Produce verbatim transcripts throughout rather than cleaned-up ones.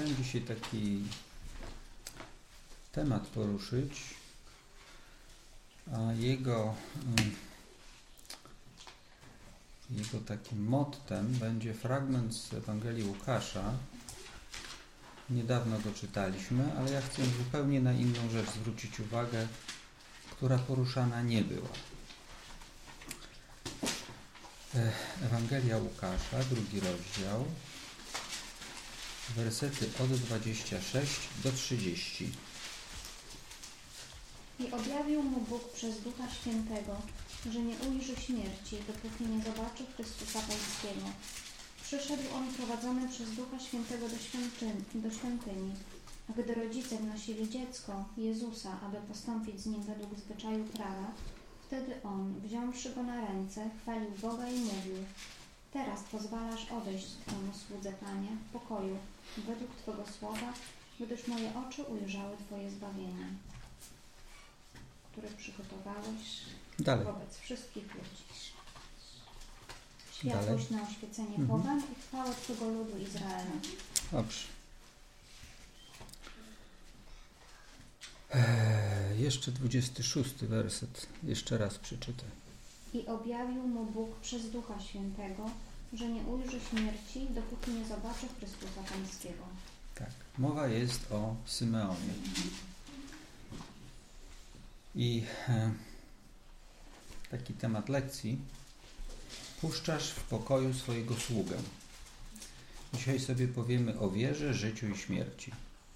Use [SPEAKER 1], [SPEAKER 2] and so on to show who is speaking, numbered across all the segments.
[SPEAKER 1] chciałem dzisiaj taki temat poruszyć, a jego, jego takim mottem będzie fragment z Ewangelii Łukasza. Niedawno go czytaliśmy, ale ja chcę zupełnie na inną rzecz zwrócić uwagę, która poruszana nie była. Ewangelia Łukasza, drugi rozdział, wersety od dwudziestego szóstego do trzydziestego.
[SPEAKER 2] I objawił mu Bóg przez Ducha Świętego, że nie ujrzy śmierci, dopóki nie zobaczy Chrystusa Pańskiego. Przyszedł on prowadzony przez Ducha Świętego do świątyni, do świątyni. A gdy rodzice wnosili dziecko, Jezusa, aby postąpić z nim według zwyczaju prawa, wtedy on, wziąwszy go na ręce, chwalił Boga i mówił: Teraz pozwalasz odejść Twemu słudze, Panie, w pokoju, według Twego słowa, gdyż moje oczy ujrzały Twoje zbawienie, które przygotowałeś
[SPEAKER 1] Dalej.
[SPEAKER 2] wobec wszystkich ludzi. Światłość na oświecenie mhm. pogan i chwałę Twego ludu Izraela.
[SPEAKER 1] Dobrze. Eee, jeszcze dwudziesty szósty werset. Jeszcze raz przeczytaj.
[SPEAKER 2] I objawił mu Bóg przez Ducha Świętego, że nie ujrzy śmierci, dopóki nie zobaczy Chrystusa Pańskiego.
[SPEAKER 1] Tak. Mowa jest o Symeonie. I e, taki temat lekcji. Puszczasz w pokoju swojego sługę. Dzisiaj sobie powiemy o wierze, życiu i śmierci.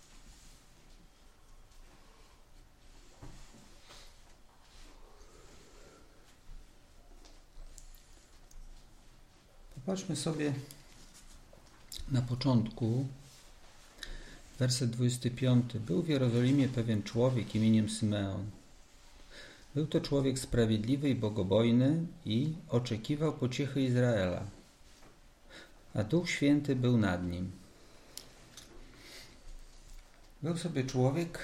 [SPEAKER 1] Popatrzmy sobie na początku, werset dwudziesty piąty. Był w Jerozolimie pewien człowiek imieniem Symeon. Był to człowiek sprawiedliwy i bogobojny i oczekiwał pociechy Izraela, a Duch Święty był nad nim. Był sobie człowiek,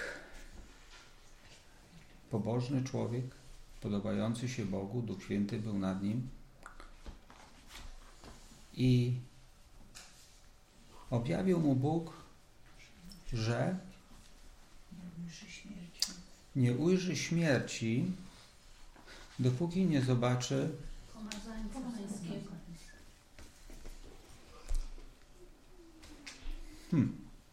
[SPEAKER 1] pobożny człowiek, podobający się Bogu, Duch Święty był nad nim i objawił mu Bóg, że nie ujrzy śmierci, dopóki nie zobaczy hmm.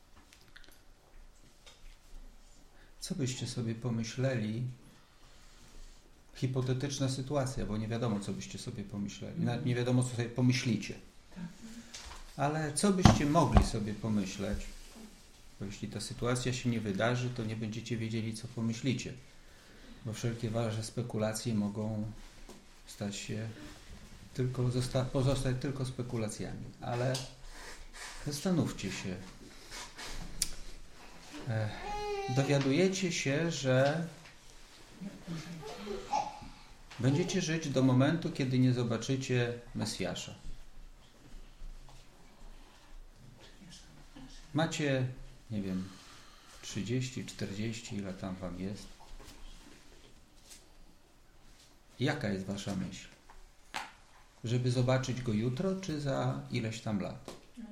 [SPEAKER 1] Co byście sobie pomyśleli? Hipotetyczna sytuacja, bo nie wiadomo, co byście sobie pomyśleli. Nawet nie wiadomo, co sobie pomyślicie. Ale co byście mogli sobie pomyśleć? Bo jeśli ta sytuacja się nie wydarzy, to nie będziecie wiedzieli, co pomyślicie. Bo wszelkie wasze spekulacje mogą stać się tylko, zosta- pozostać tylko spekulacjami. Ale zastanówcie się. E, dowiadujecie się, że będziecie żyć do momentu, kiedy nie zobaczycie Mesjasza. Macie, nie wiem, trzydzieści, czterdzieści, ile tam wam jest. Jaka jest wasza myśl? Żeby zobaczyć go jutro, czy za ileś tam lat?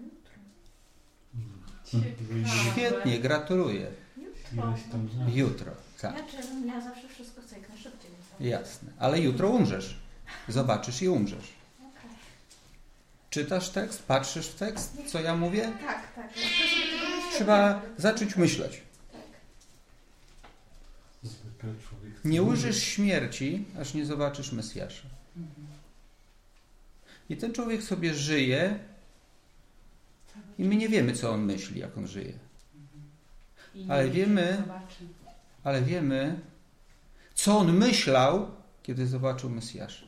[SPEAKER 1] Świetnie, gratuluję.
[SPEAKER 3] Jutro.
[SPEAKER 1] Jutro, tak.
[SPEAKER 3] Ja zawsze wszystko chcę jak najszybciej.
[SPEAKER 1] Jasne, ale jutro umrzesz. Zobaczysz i umrzesz. Czytasz tekst, patrzysz w tekst, co ja mówię?
[SPEAKER 3] Tak, tak.
[SPEAKER 1] Trzeba zacząć myśleć. Nie ujrzysz śmierci, aż nie zobaczysz Mesjasza. I ten człowiek sobie żyje i my nie wiemy, co on myśli, jak on żyje. Ale wiemy, ale wiemy, co on myślał, kiedy zobaczył Mesjasza.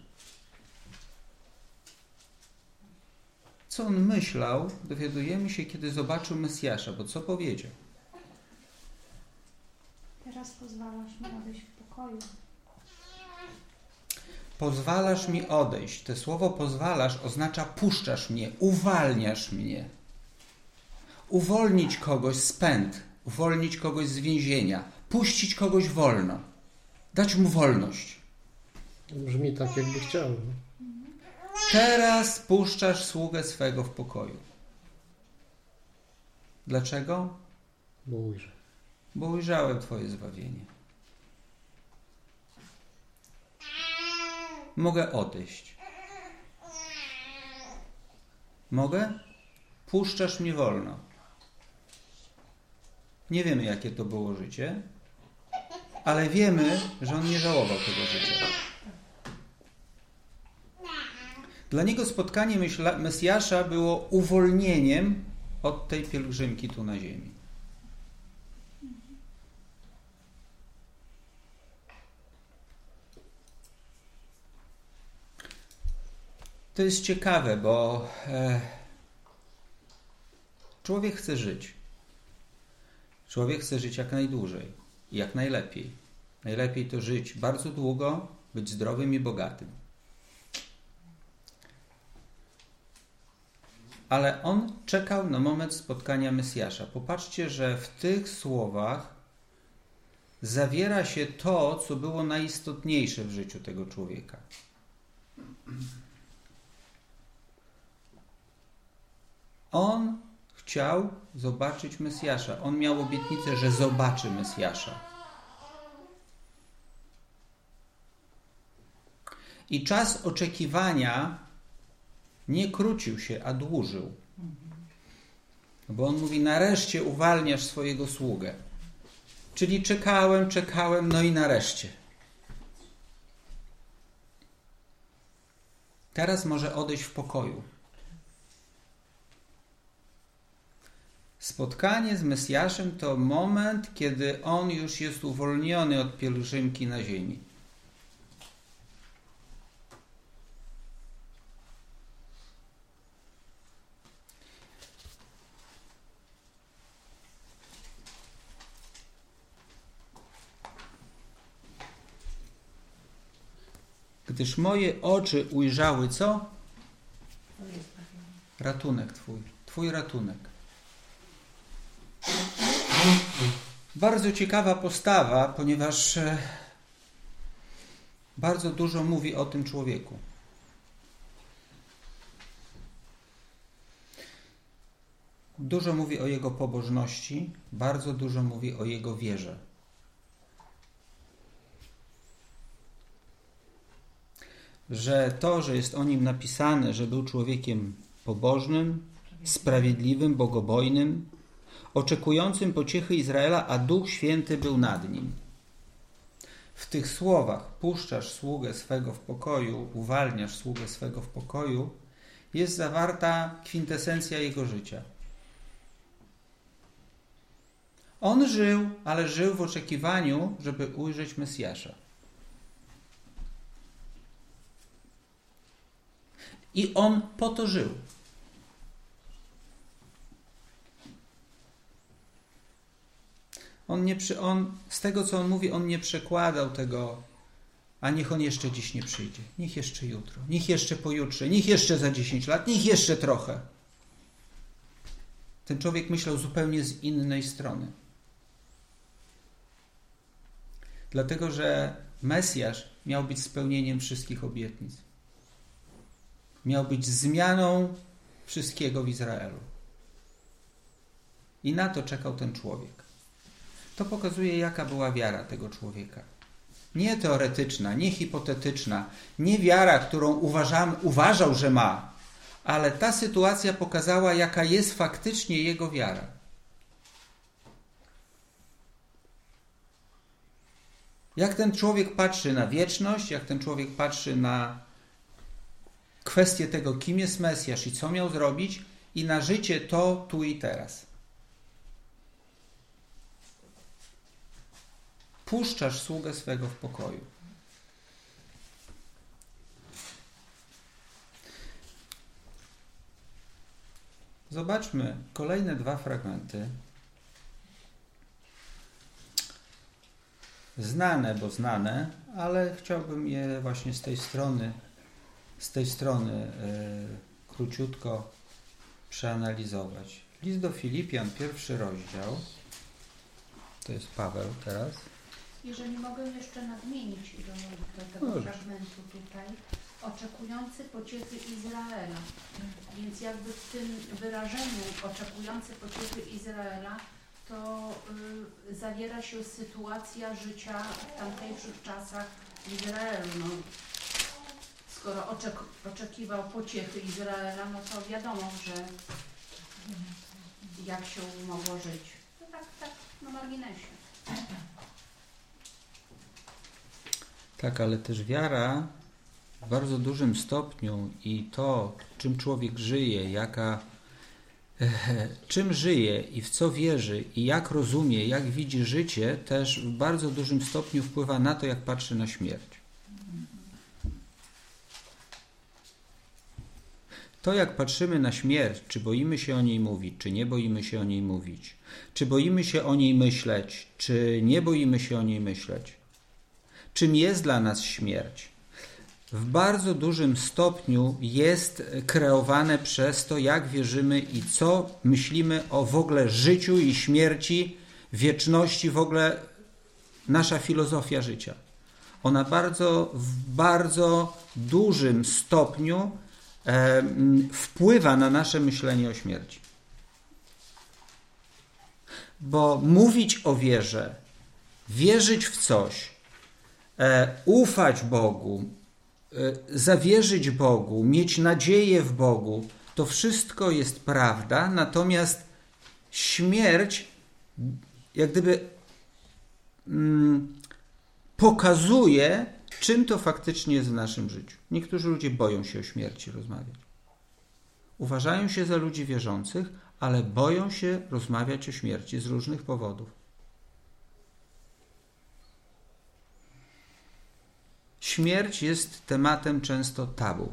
[SPEAKER 1] Co on myślał, dowiadujemy się, kiedy zobaczył Mesjasza, bo co powiedział?
[SPEAKER 2] Teraz pozwalasz mi odejść w pokoju.
[SPEAKER 1] Pozwalasz mi odejść. To słowo pozwalasz oznacza puszczasz mnie, uwalniasz mnie. Uwolnić kogoś z pęd, uwolnić kogoś z więzienia, puścić kogoś wolno, dać mu wolność.
[SPEAKER 4] Brzmi tak, jakby chciał.
[SPEAKER 1] Teraz puszczasz sługę swego w pokoju. Dlaczego?
[SPEAKER 4] Bo ujrzę.
[SPEAKER 1] Bo ujrzałem Twoje zbawienie. Mogę odejść. Mogę? Puszczasz mnie wolno. Nie wiemy, jakie to było życie, ale wiemy, że on nie żałował tego życia. Dla niego spotkanie myśla, Mesjasza było uwolnieniem od tej pielgrzymki tu na ziemi. To jest ciekawe, bo e, człowiek chce żyć. Człowiek chce żyć jak najdłużej, jak najlepiej. Najlepiej to żyć bardzo długo, być zdrowym i bogatym. Ale on czekał na moment spotkania Mesjasza. Popatrzcie, że w tych słowach zawiera się to, co było najistotniejsze w życiu tego człowieka. On chciał zobaczyć Mesjasza. On miał obietnicę, że zobaczy Mesjasza. I czas oczekiwania nie krócił się, a dłużył. Bo on mówi, nareszcie uwalniasz swojego sługę. Czyli czekałem, czekałem, no i nareszcie. Teraz może odejść w pokoju. Spotkanie z Mesjaszem to moment, kiedy on już jest uwolniony od pielgrzymki na ziemi. Gdyż moje oczy ujrzały co? Ratunek Twój. Twój ratunek. Bardzo ciekawa postawa, ponieważ bardzo dużo mówi o tym człowieku. Dużo mówi o jego pobożności, bardzo dużo mówi o jego wierze. Że to, że jest o nim napisane, że był człowiekiem pobożnym, sprawiedliwym, bogobojnym, oczekującym pociechy Izraela, a Duch Święty był nad nim. W tych słowach puszczasz sługę swego w pokoju, uwalniasz sługę swego w pokoju, jest zawarta kwintesencja jego życia. On żył, ale żył w oczekiwaniu, żeby ujrzeć Mesjasza. I on po to żył. On nie przy, on, z tego, co on mówi, on nie przekładał tego, a niech on jeszcze dziś nie przyjdzie. Niech jeszcze jutro, niech jeszcze pojutrze, niech jeszcze za dziesięć lat, niech jeszcze trochę. Ten człowiek myślał zupełnie z innej strony. Dlatego, że Mesjasz miał być spełnieniem wszystkich obietnic. Miał być zmianą wszystkiego w Izraelu. I na to czekał ten człowiek. To pokazuje, jaka była wiara tego człowieka. Nie teoretyczna, nie hipotetyczna, nie wiara, którą uważam, uważał, że ma, ale ta sytuacja pokazała, jaka jest faktycznie jego wiara. Jak ten człowiek patrzy na wieczność, jak ten człowiek patrzy na kwestię tego, kim jest Mesjasz i co miał zrobić, i na życie to tu i teraz. Puszczasz sługę swego w pokoju. Zobaczmy kolejne dwa fragmenty. Znane, bo znane, ale chciałbym je właśnie z tej strony, z tej strony yy, króciutko przeanalizować. List do Filipian, pierwszy rozdział. To jest Paweł teraz.
[SPEAKER 3] Jeżeli mogę jeszcze nadmienić do, do tego
[SPEAKER 1] Dobrze.
[SPEAKER 3] fragmentu tutaj,
[SPEAKER 5] oczekujący pociechy Izraela. Więc jakby w tym wyrażeniu oczekujący pociechy Izraela to y, zawiera się sytuacja życia w tamtejszych czasach w Izraelu. No, skoro oczek oczekiwał pociechy Izraela, no to wiadomo, że jak się mogło żyć. To tak, tak na marginesie.
[SPEAKER 1] Tak, ale też wiara w bardzo dużym stopniu i to, czym człowiek żyje, jaka, e, czym żyje i w co wierzy i jak rozumie, jak widzi życie, też w bardzo dużym stopniu wpływa na to, jak patrzy na śmierć. To, jak patrzymy na śmierć, czy boimy się o niej mówić, czy nie boimy się o niej mówić, czy boimy się o niej myśleć, czy nie boimy się o niej myśleć, czym jest dla nas śmierć, w bardzo dużym stopniu jest kreowane przez to, jak wierzymy i co myślimy o w ogóle życiu i śmierci, wieczności, w ogóle nasza filozofia życia. Ona bardzo, w bardzo dużym stopniu e, wpływa na nasze myślenie o śmierci. Bo mówić o wierze, wierzyć w coś, e, ufać Bogu, zawierzyć Bogu, mieć nadzieję w Bogu, to wszystko jest prawda, natomiast śmierć jak gdyby mm, pokazuje, czym to faktycznie jest w naszym życiu. Niektórzy ludzie boją się o śmierci rozmawiać. Uważają się za ludzi wierzących, ale boją się rozmawiać o śmierci z różnych powodów. Śmierć jest tematem często tabu.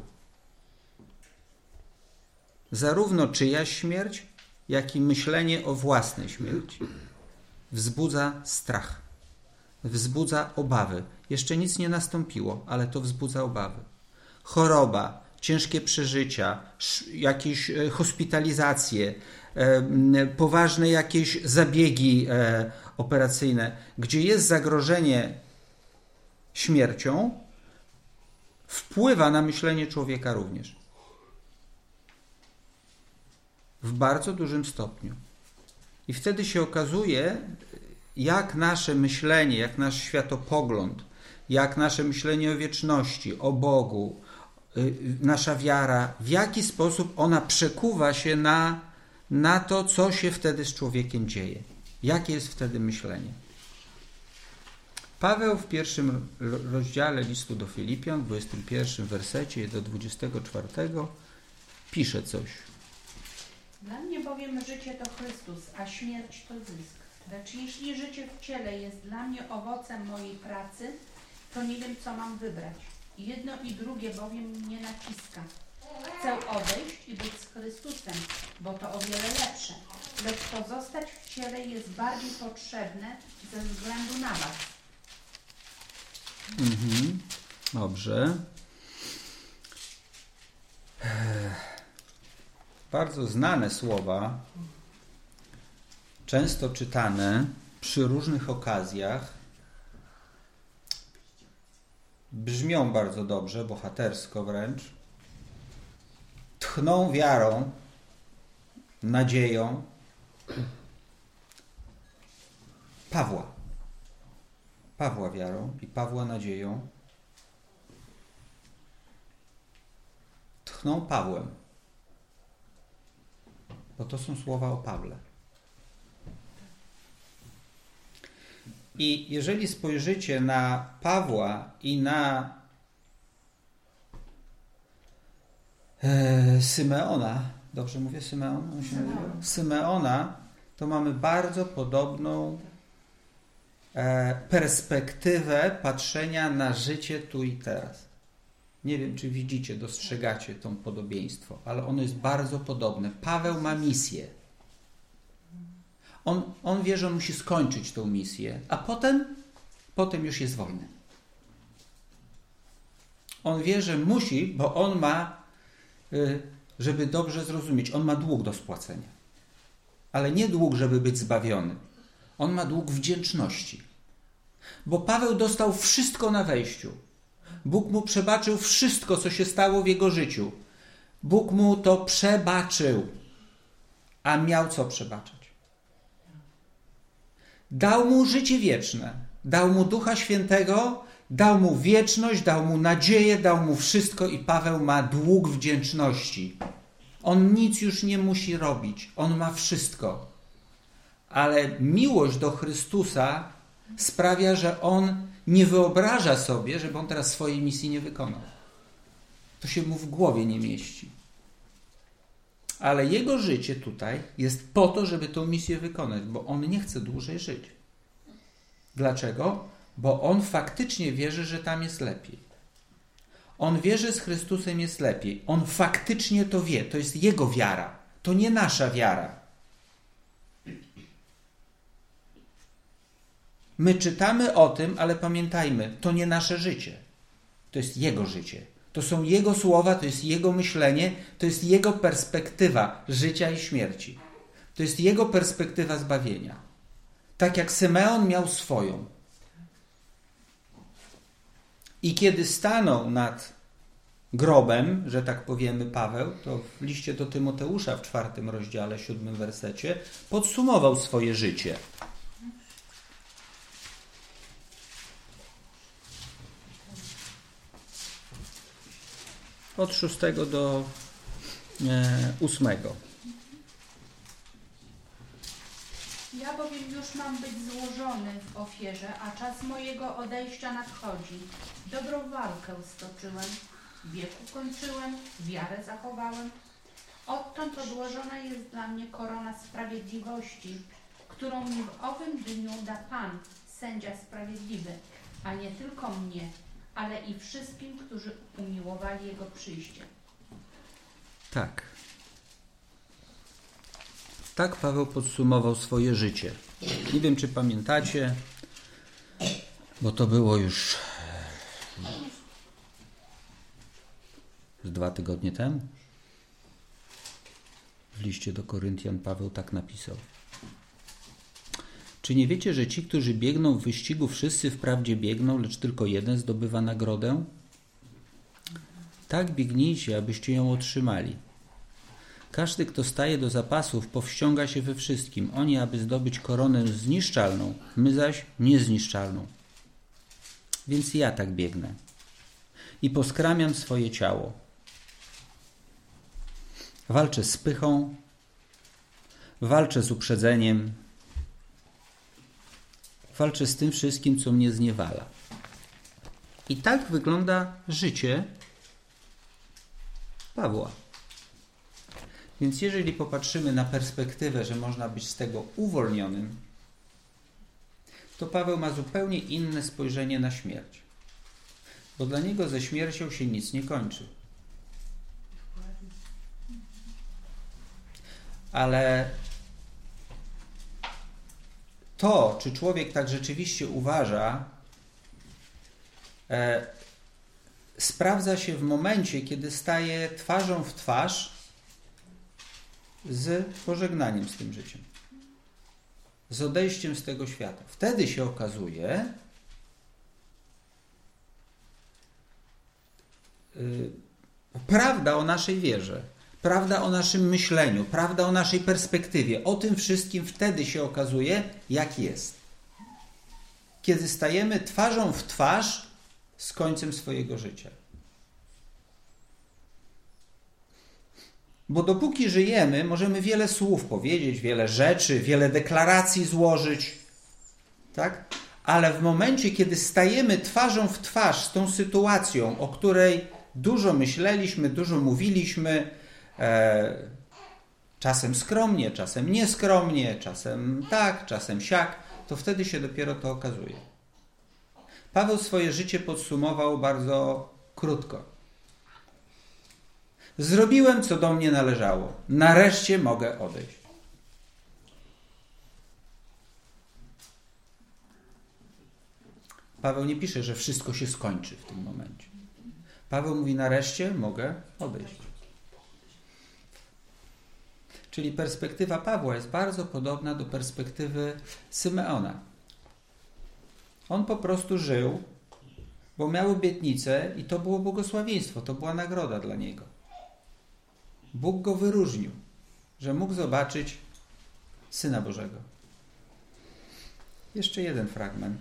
[SPEAKER 1] Zarówno czyjaś śmierć, jak i myślenie o własnej śmierci wzbudza strach, wzbudza obawy. Jeszcze nic nie nastąpiło, ale to wzbudza obawy. Choroba, ciężkie przeżycia, jakieś hospitalizacje, poważne jakieś zabiegi operacyjne, gdzie jest zagrożenie śmiercią, wpływa na myślenie człowieka również. W bardzo dużym stopniu. I wtedy się okazuje, jak nasze myślenie, jak nasz światopogląd, jak nasze myślenie o wieczności, o Bogu, nasza wiara, w jaki sposób ona przekuwa się na, na to, co się wtedy z człowiekiem dzieje. Jakie jest wtedy myślenie. Paweł w pierwszym rozdziale listu do Filipian, w dwudziestym pierwszym wersecie do dwudziestego czwartego pisze coś.
[SPEAKER 5] Dla mnie bowiem życie to Chrystus, a śmierć to zysk. Lecz jeśli życie w ciele jest dla mnie owocem mojej pracy, to nie wiem, co mam wybrać. Jedno i drugie bowiem mnie naciska. Chcę odejść i być z Chrystusem, bo to o wiele lepsze. Lecz pozostać w ciele jest bardziej potrzebne ze względu na was.
[SPEAKER 1] Mhm. Dobrze. Bardzo znane słowa, często czytane przy różnych okazjach, brzmią bardzo dobrze, bohatersko wręcz, tchną wiarą, nadzieją Pawła. Pawła wiarą i Pawła nadzieją. Tchną Pawłem. Bo to są słowa o Pawle. I jeżeli spojrzycie na Pawła i na e, Symeona, dobrze mówię Symeon? On się nazywa? Symeona, to mamy bardzo podobną e, perspektywę patrzenia na życie tu i teraz. Nie wiem, czy widzicie, dostrzegacie to podobieństwo, ale ono jest bardzo podobne. Paweł ma misję. On, on wie, że on musi skończyć tą misję, a potem, potem już jest wolny. On wie, że musi, bo on ma, żeby dobrze zrozumieć, on ma dług do spłacenia. Ale nie dług, żeby być zbawiony. On ma dług wdzięczności. Bo Paweł dostał wszystko na wejściu. Bóg mu przebaczył wszystko, co się stało w jego życiu. Bóg mu to przebaczył, a miał co przebaczać. Dał mu życie wieczne, dał mu Ducha Świętego, dał mu wieczność, dał mu nadzieję, dał mu wszystko i Paweł ma dług wdzięczności. On nic już nie musi robić, on ma wszystko. Ale miłość do Chrystusa sprawia, że on nie wyobraża sobie, żeby on teraz swojej misji nie wykonał. To się mu w głowie nie mieści. Ale jego życie tutaj jest po to, żeby tę misję wykonać, bo on nie chce dłużej żyć. Dlaczego? Bo on faktycznie wierzy, że tam jest lepiej. On wie, że z Chrystusem jest lepiej. On faktycznie to wie. To jest jego wiara. To nie nasza wiara. My czytamy o tym, ale pamiętajmy, to nie nasze życie. To jest jego życie. To są jego słowa, to jest jego myślenie, to jest jego perspektywa życia i śmierci. To jest jego perspektywa zbawienia. Tak jak Symeon miał swoją. I kiedy stanął nad grobem, że tak powiemy Paweł, to w liście do Tymoteusza w czwartym rozdziale, siódmym wersecie, podsumował swoje życie. Od szóstego do e, ósmego.
[SPEAKER 5] Ja bowiem już mam być złożony w ofierze, a czas mojego odejścia nadchodzi. Dobrą walkę stoczyłem, wiek ukończyłem, wiarę zachowałem. Odtąd odłożona jest dla mnie korona sprawiedliwości, którą mi w owym dniu da Pan, sędzia sprawiedliwy, a nie tylko mnie, ale i wszystkim, którzy umiłowali Jego przyjście.
[SPEAKER 1] Tak. Tak Paweł podsumował swoje życie. Nie wiem, czy pamiętacie, bo to było już z dwa tygodnie temu. W liście do Koryntian Paweł tak napisał. Czy nie wiecie, że ci, którzy biegną w wyścigu, wszyscy wprawdzie biegną, lecz tylko jeden zdobywa nagrodę? Tak biegnijcie, abyście ją otrzymali. Każdy, kto staje do zapasów, powściąga się we wszystkim. Oni, aby zdobyć koronę zniszczalną, my zaś niezniszczalną. Więc ja tak biegnę. I poskramiam swoje ciało. Walczę z pychą, walczę z uprzedzeniem, walczę z tym wszystkim, co mnie zniewala. I tak wygląda życie Pawła. Więc jeżeli popatrzymy na perspektywę, że można być z tego uwolnionym, to Paweł ma zupełnie inne spojrzenie na śmierć. Bo dla niego ze śmiercią się nic nie kończy. Ale to, czy człowiek tak rzeczywiście uważa, e, sprawdza się w momencie, kiedy staje twarzą w twarz z pożegnaniem z tym życiem. Z odejściem z tego świata. Wtedy się okazuje, yy, prawda o naszej wierze, prawda o naszym myśleniu, prawda o naszej perspektywie. O tym wszystkim wtedy się okazuje, jak jest. Kiedy stajemy twarzą w twarz z końcem swojego życia. Bo dopóki żyjemy, możemy wiele słów powiedzieć, wiele rzeczy, wiele deklaracji złożyć, tak? Ale w momencie, kiedy stajemy twarzą w twarz z tą sytuacją, o której dużo myśleliśmy, dużo mówiliśmy, e, czasem skromnie, czasem nieskromnie, czasem tak, czasem siak, to wtedy się dopiero to okazuje. Paweł swoje życie podsumował bardzo krótko. Zrobiłem, co do mnie należało. Nareszcie mogę odejść. Paweł nie pisze, że wszystko się skończy w tym momencie. Paweł mówi, nareszcie mogę odejść. Czyli perspektywa Pawła jest bardzo podobna do perspektywy Symeona. On po prostu żył bo miał obietnicę i to było błogosławieństwo, to była nagroda dla niego. Bóg go wyróżnił, że mógł zobaczyć Syna Bożego. Jeszcze jeden fragment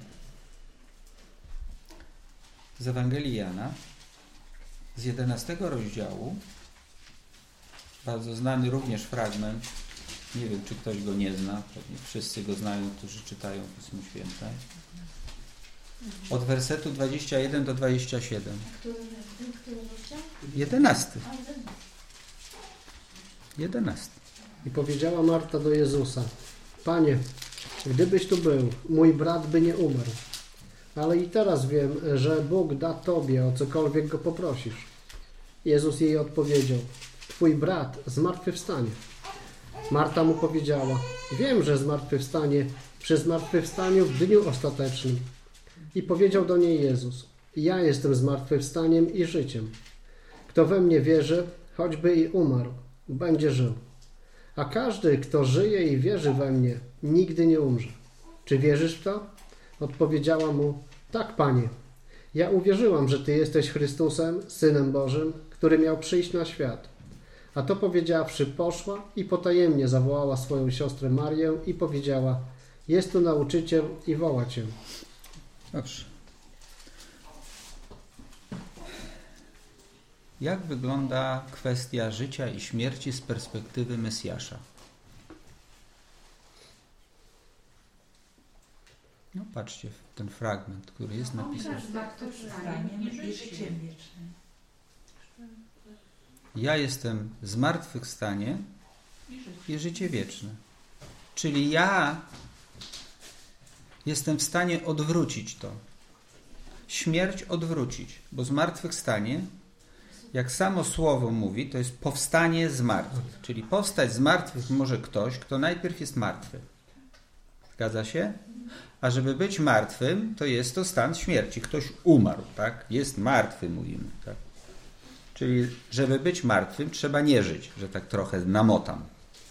[SPEAKER 1] z Ewangelii Jana, z jedenastego rozdziału, bardzo znany również fragment, nie wiem, czy ktoś go nie zna, pewnie wszyscy go znają, którzy czytają Pismo Święte. Od wersetu dwudziestego pierwszego do dwudziestego siódmego. Jedenasty. Jedenasty.
[SPEAKER 4] I powiedziała Marta do Jezusa: Panie, gdybyś tu był, mój brat by nie umarł. Ale i teraz wiem, że Bóg da Tobie o cokolwiek go poprosisz. Jezus jej odpowiedział: Twój brat zmartwychwstanie. Marta mu powiedziała: Wiem, że zmartwychwstanie przy zmartwychwstaniu w dniu ostatecznym. I powiedział do niej Jezus: Ja jestem zmartwychwstaniem i życiem. Kto we mnie wierzy, choćby i umarł, będzie żył. A każdy, kto żyje i wierzy we mnie, nigdy nie umrze. Czy wierzysz w to? Odpowiedziała mu: Tak, Panie. Ja uwierzyłam, że Ty jesteś Chrystusem, Synem Bożym, który miał przyjść na świat. A to powiedziawszy, poszła i potajemnie zawołała swoją siostrę Marię i powiedziała: Jest tu nauczyciel i woła Cię.
[SPEAKER 1] Dobrze. Jak wygląda kwestia życia i śmierci z perspektywy Mesjasza? No patrzcie w ten fragment, który jest napisany.
[SPEAKER 5] Zmartwychwstaniem i życiem wiecznym.
[SPEAKER 1] Ja jestem zmartwychwstanie i życie wieczne. Czyli ja jestem w stanie odwrócić to. Śmierć odwrócić, bo zmartwychwstanie, jak samo słowo mówi, to jest powstanie z martwych. Czyli powstać z martwych może ktoś, kto najpierw jest martwy. Zgadza się? A żeby być martwym, to jest to stan śmierci. Ktoś umarł, tak? Jest martwy, mówimy, tak? Czyli żeby być martwym, trzeba nie żyć, że tak trochę namotam.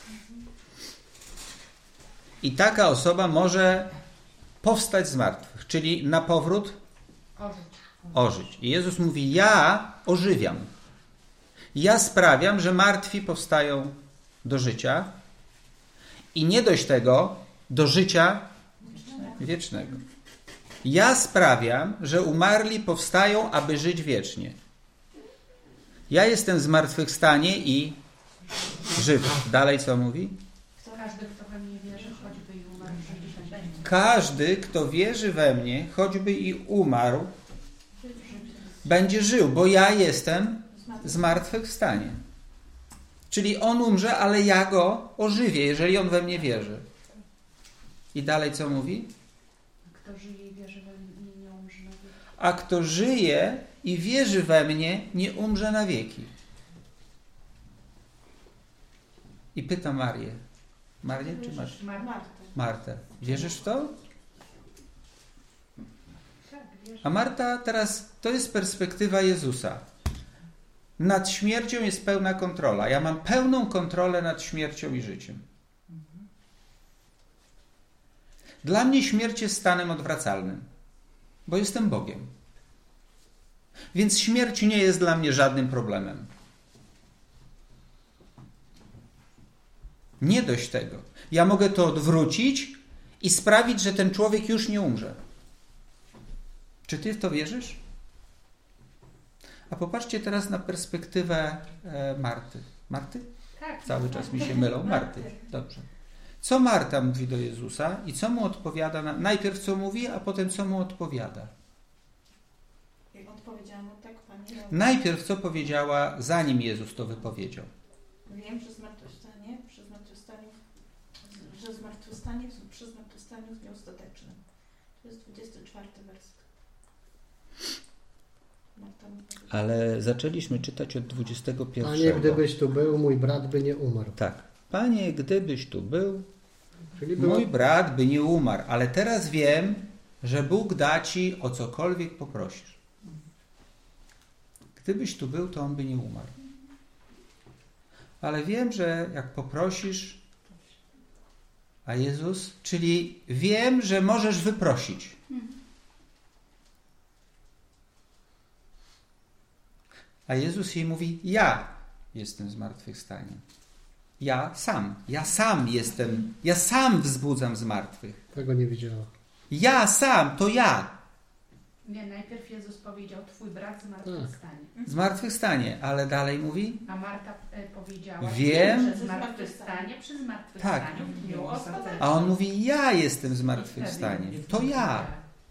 [SPEAKER 1] I taka osoba może powstać z martwych, czyli na powrót
[SPEAKER 5] Ożyć.
[SPEAKER 1] ożyć. I Jezus mówi: ja ożywiam. Ja sprawiam, że martwi powstają do życia i nie dość tego, do życia wiecznego. Ja sprawiam, że umarli powstają, aby żyć wiecznie. Ja jestem w zmartwychwstanie i żywy. Dalej co mówi?
[SPEAKER 5] Każdy, kto we mnie wierzy, choćby i umarł, żyć będzie.
[SPEAKER 1] Każdy, kto wierzy we mnie, choćby i umarł, będzie żył, bo ja jestem zmartwychwstanie. Czyli on umrze, ale ja go ożywię, jeżeli on we mnie wierzy. I dalej co mówi?
[SPEAKER 5] Kto żyje i wierzy we mnie, nie umrze na wieki.
[SPEAKER 1] A kto żyje i wierzy we mnie, nie umrze na wieki. I pyta Marię. Marię czy Martę?
[SPEAKER 5] Martę.
[SPEAKER 1] Martę. Wierzysz w to?
[SPEAKER 5] Tak, wierzę.
[SPEAKER 1] A Marta teraz, to jest perspektywa Jezusa. Nad śmiercią jest pełna kontrola. Ja mam pełną kontrolę nad śmiercią i życiem. Dla mnie śmierć jest stanem odwracalnym, bo jestem Bogiem. Więc śmierć nie jest dla mnie żadnym problemem. Nie dość tego. Ja mogę to odwrócić i sprawić, że ten człowiek już nie umrze. Czy ty w to wierzysz? A popatrzcie teraz na perspektywę e, Marty. Marty?
[SPEAKER 5] Tak.
[SPEAKER 1] Cały czas mi się mylą. Marty. Dobrze. Co Marta mówi do Jezusa i co mu odpowiada? Na... Najpierw co mówi, a potem co mu odpowiada?
[SPEAKER 2] Jak odpowiedziałam mu: tak, Panie.
[SPEAKER 1] Najpierw co powiedziała, zanim Jezus to wypowiedział?
[SPEAKER 2] Wiem, że zmartwychwstanie, przy zmartwychwstaniu, że zmartwychwstanie przy zmartwychwstaniu w dniu ostatecznym. To jest dwudziesty czwarty werset. Marta mu powiedziała.
[SPEAKER 1] Ale zaczęliśmy czytać od dwudziestego pierwszego.
[SPEAKER 4] Panie, gdybyś tu był, mój brat by nie umarł.
[SPEAKER 1] Tak. Panie, gdybyś tu był,
[SPEAKER 4] Czyli było...
[SPEAKER 1] mój brat by nie umarł. Ale teraz wiem, że Bóg da ci o cokolwiek poprosisz. Gdybyś tu był, to on by nie umarł. Ale wiem, że jak poprosisz, a Jezus, czyli wiem, że możesz wyprosić. A Jezus jej mówi, ja jestem zmartwychwstaniem. Ja sam, ja sam jestem, ja sam wzbudzam z martwych.
[SPEAKER 4] Tego nie widziała.
[SPEAKER 1] Ja sam, to ja.
[SPEAKER 5] Nie, najpierw Jezus powiedział, twój brat zmartwychwstanie.
[SPEAKER 1] Zmartwychwstanie, ale dalej mówi,
[SPEAKER 5] A Marta e, powiedziała,
[SPEAKER 1] Wiem.
[SPEAKER 5] że zmartwychwstanie przy zmartwychwstaniu w dniu ostatecznym.
[SPEAKER 1] a on mówi, ja jestem zmartwychwstaniem. To ja.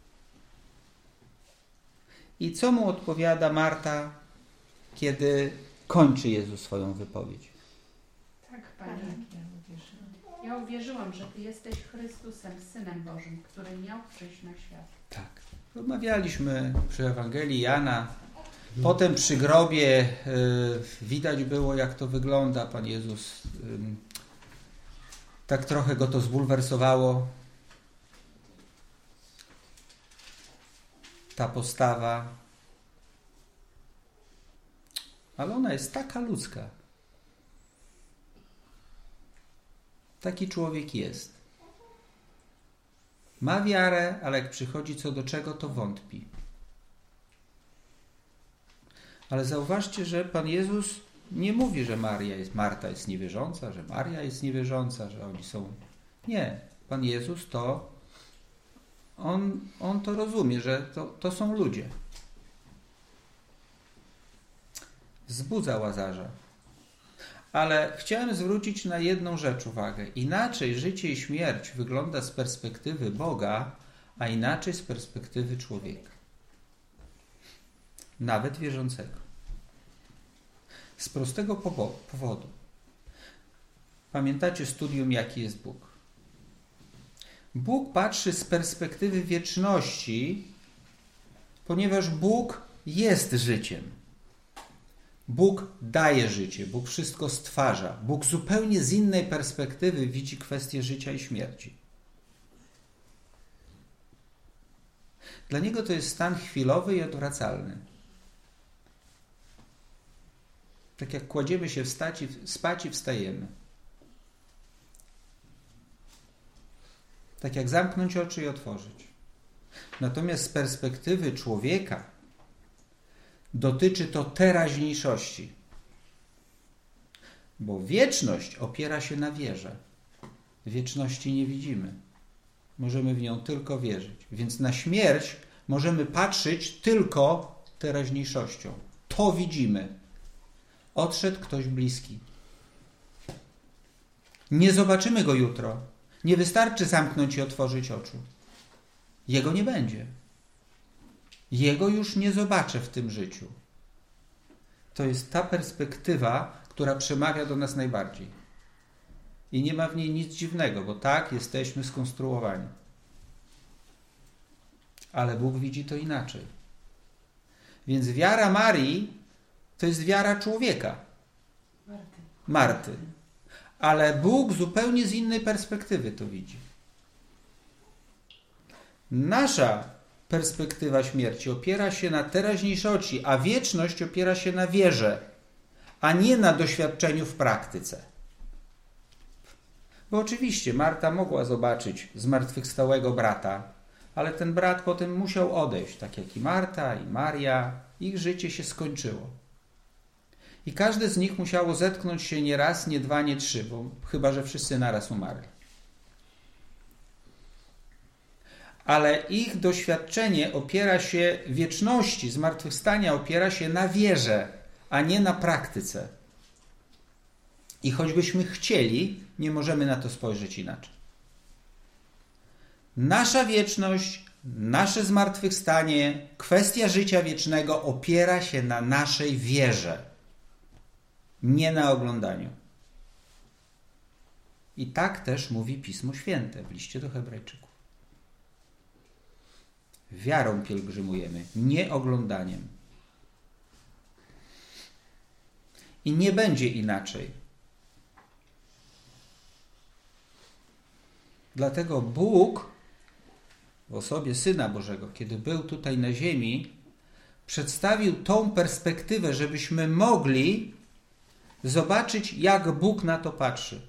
[SPEAKER 1] I co mu odpowiada Marta, kiedy kończy Jezus swoją wypowiedź?
[SPEAKER 5] Tak, Panie, ja uwierzyłam, że Ty jesteś Chrystusem, Synem Bożym, który miał przyjść na świat.
[SPEAKER 1] Tak. Rozmawialiśmy przy Ewangelii Jana. Potem przy grobie y, widać było, jak to wygląda. Pan Jezus, y, tak trochę go to zbulwersowało. Ta postawa. Ale ona jest taka ludzka. Taki człowiek jest. Ma wiarę, ale jak przychodzi co do czego, to wątpi. Ale zauważcie, że Pan Jezus nie mówi, że Maria jest, Marta jest niewierząca, że Maria jest niewierząca, że oni są... Nie. Pan Jezus to... On, on to rozumie, że to, to są ludzie. Wzbudza Łazarza. Ale chciałem zwrócić na jedną rzecz uwagę. Inaczej życie i śmierć wygląda z perspektywy Boga, a inaczej z perspektywy człowieka. Nawet wierzącego. Z prostego powodu. Pamiętacie studium, jaki jest Bóg? Bóg patrzy z perspektywy wieczności, ponieważ Bóg jest życiem. Bóg daje życie, Bóg wszystko stwarza. Bóg zupełnie z innej perspektywy widzi kwestię życia i śmierci. Dla Niego to jest stan chwilowy i odwracalny. Tak jak kładziemy się wstać i, spać i wstajemy. Tak jak zamknąć oczy i otworzyć. Natomiast z perspektywy człowieka dotyczy to teraźniejszości. Bo wieczność opiera się na wierze. Wieczności nie widzimy. Możemy w nią tylko wierzyć. Więc na śmierć możemy patrzeć tylko teraźniejszością. To widzimy. Odszedł ktoś bliski. Nie zobaczymy go jutro. Nie wystarczy zamknąć i otworzyć oczu. Jego nie będzie. Jego już nie zobaczę w tym życiu. To jest ta perspektywa, która przemawia do nas najbardziej. I nie ma w niej nic dziwnego, bo tak jesteśmy skonstruowani. Ale Bóg widzi to inaczej. Więc wiara Marii to jest wiara człowieka.
[SPEAKER 5] Marty.
[SPEAKER 1] Marty. Ale Bóg zupełnie z innej perspektywy to widzi. Nasza perspektywa śmierci opiera się na teraźniejszości, a wieczność opiera się na wierze, a nie na doświadczeniu w praktyce. Bo oczywiście Marta mogła zobaczyć zmartwychwstałego brata, ale ten brat potem musiał odejść, tak jak i Marta, i Maria. Ich życie się skończyło. I każde z nich musiało zetknąć się nie raz, nie dwa, nie trzy, bo chyba że wszyscy naraz umarli. Ale ich doświadczenie opiera się, wieczności, zmartwychwstania opiera się na wierze, a nie na praktyce. I choćbyśmy chcieli, nie możemy na to spojrzeć inaczej. Nasza wieczność, nasze zmartwychwstanie, kwestia życia wiecznego opiera się na naszej wierze, nie na oglądaniu. I tak też mówi Pismo Święte w liście do Hebrajczyków. Wiarą pielgrzymujemy, nie oglądaniem. I nie będzie inaczej. Dlatego Bóg w osobie Syna Bożego, kiedy był tutaj na ziemi, przedstawił tą perspektywę, żebyśmy mogli zobaczyć, jak Bóg na to patrzy.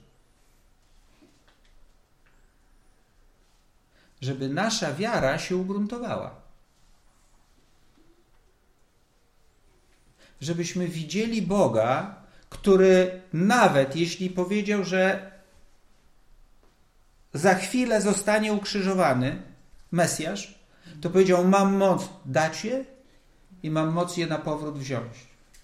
[SPEAKER 1] Żeby nasza wiara się ugruntowała. żebyśmy widzieli Boga, który nawet jeśli powiedział, że za chwilę zostanie ukrzyżowany Mesjasz, to powiedział: mam moc dać je i mam moc je na powrót wziąć.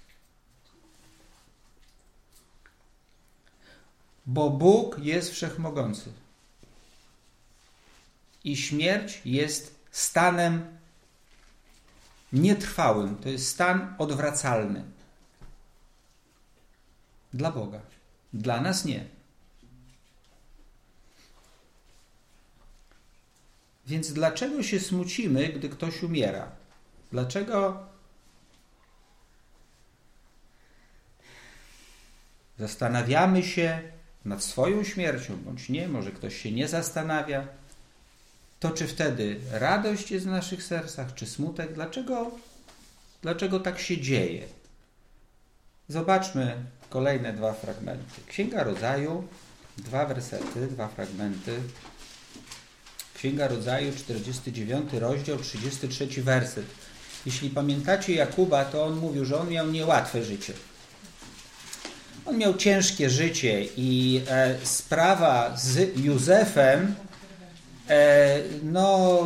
[SPEAKER 1] Bo Bóg jest wszechmogący. I śmierć jest stanem nietrwałym. To jest stan odwracalny. Dla Boga. Dla nas nie. Więc dlaczego się smucimy, gdy ktoś umiera? Dlaczego zastanawiamy się nad swoją śmiercią, bądź nie, może ktoś się nie zastanawia? To czy wtedy radość jest w naszych sercach, czy smutek? Dlaczego, dlaczego tak się dzieje? Zobaczmy kolejne dwa fragmenty. Księga Rodzaju, dwa wersety, dwa fragmenty. Księga Rodzaju, czterdziesty dziewiąty rozdział, trzydziesty trzeci werset. Jeśli pamiętacie Jakuba, to on mówił, że on miał niełatwe życie. On miał ciężkie życie i e, sprawa z Józefem, e, no,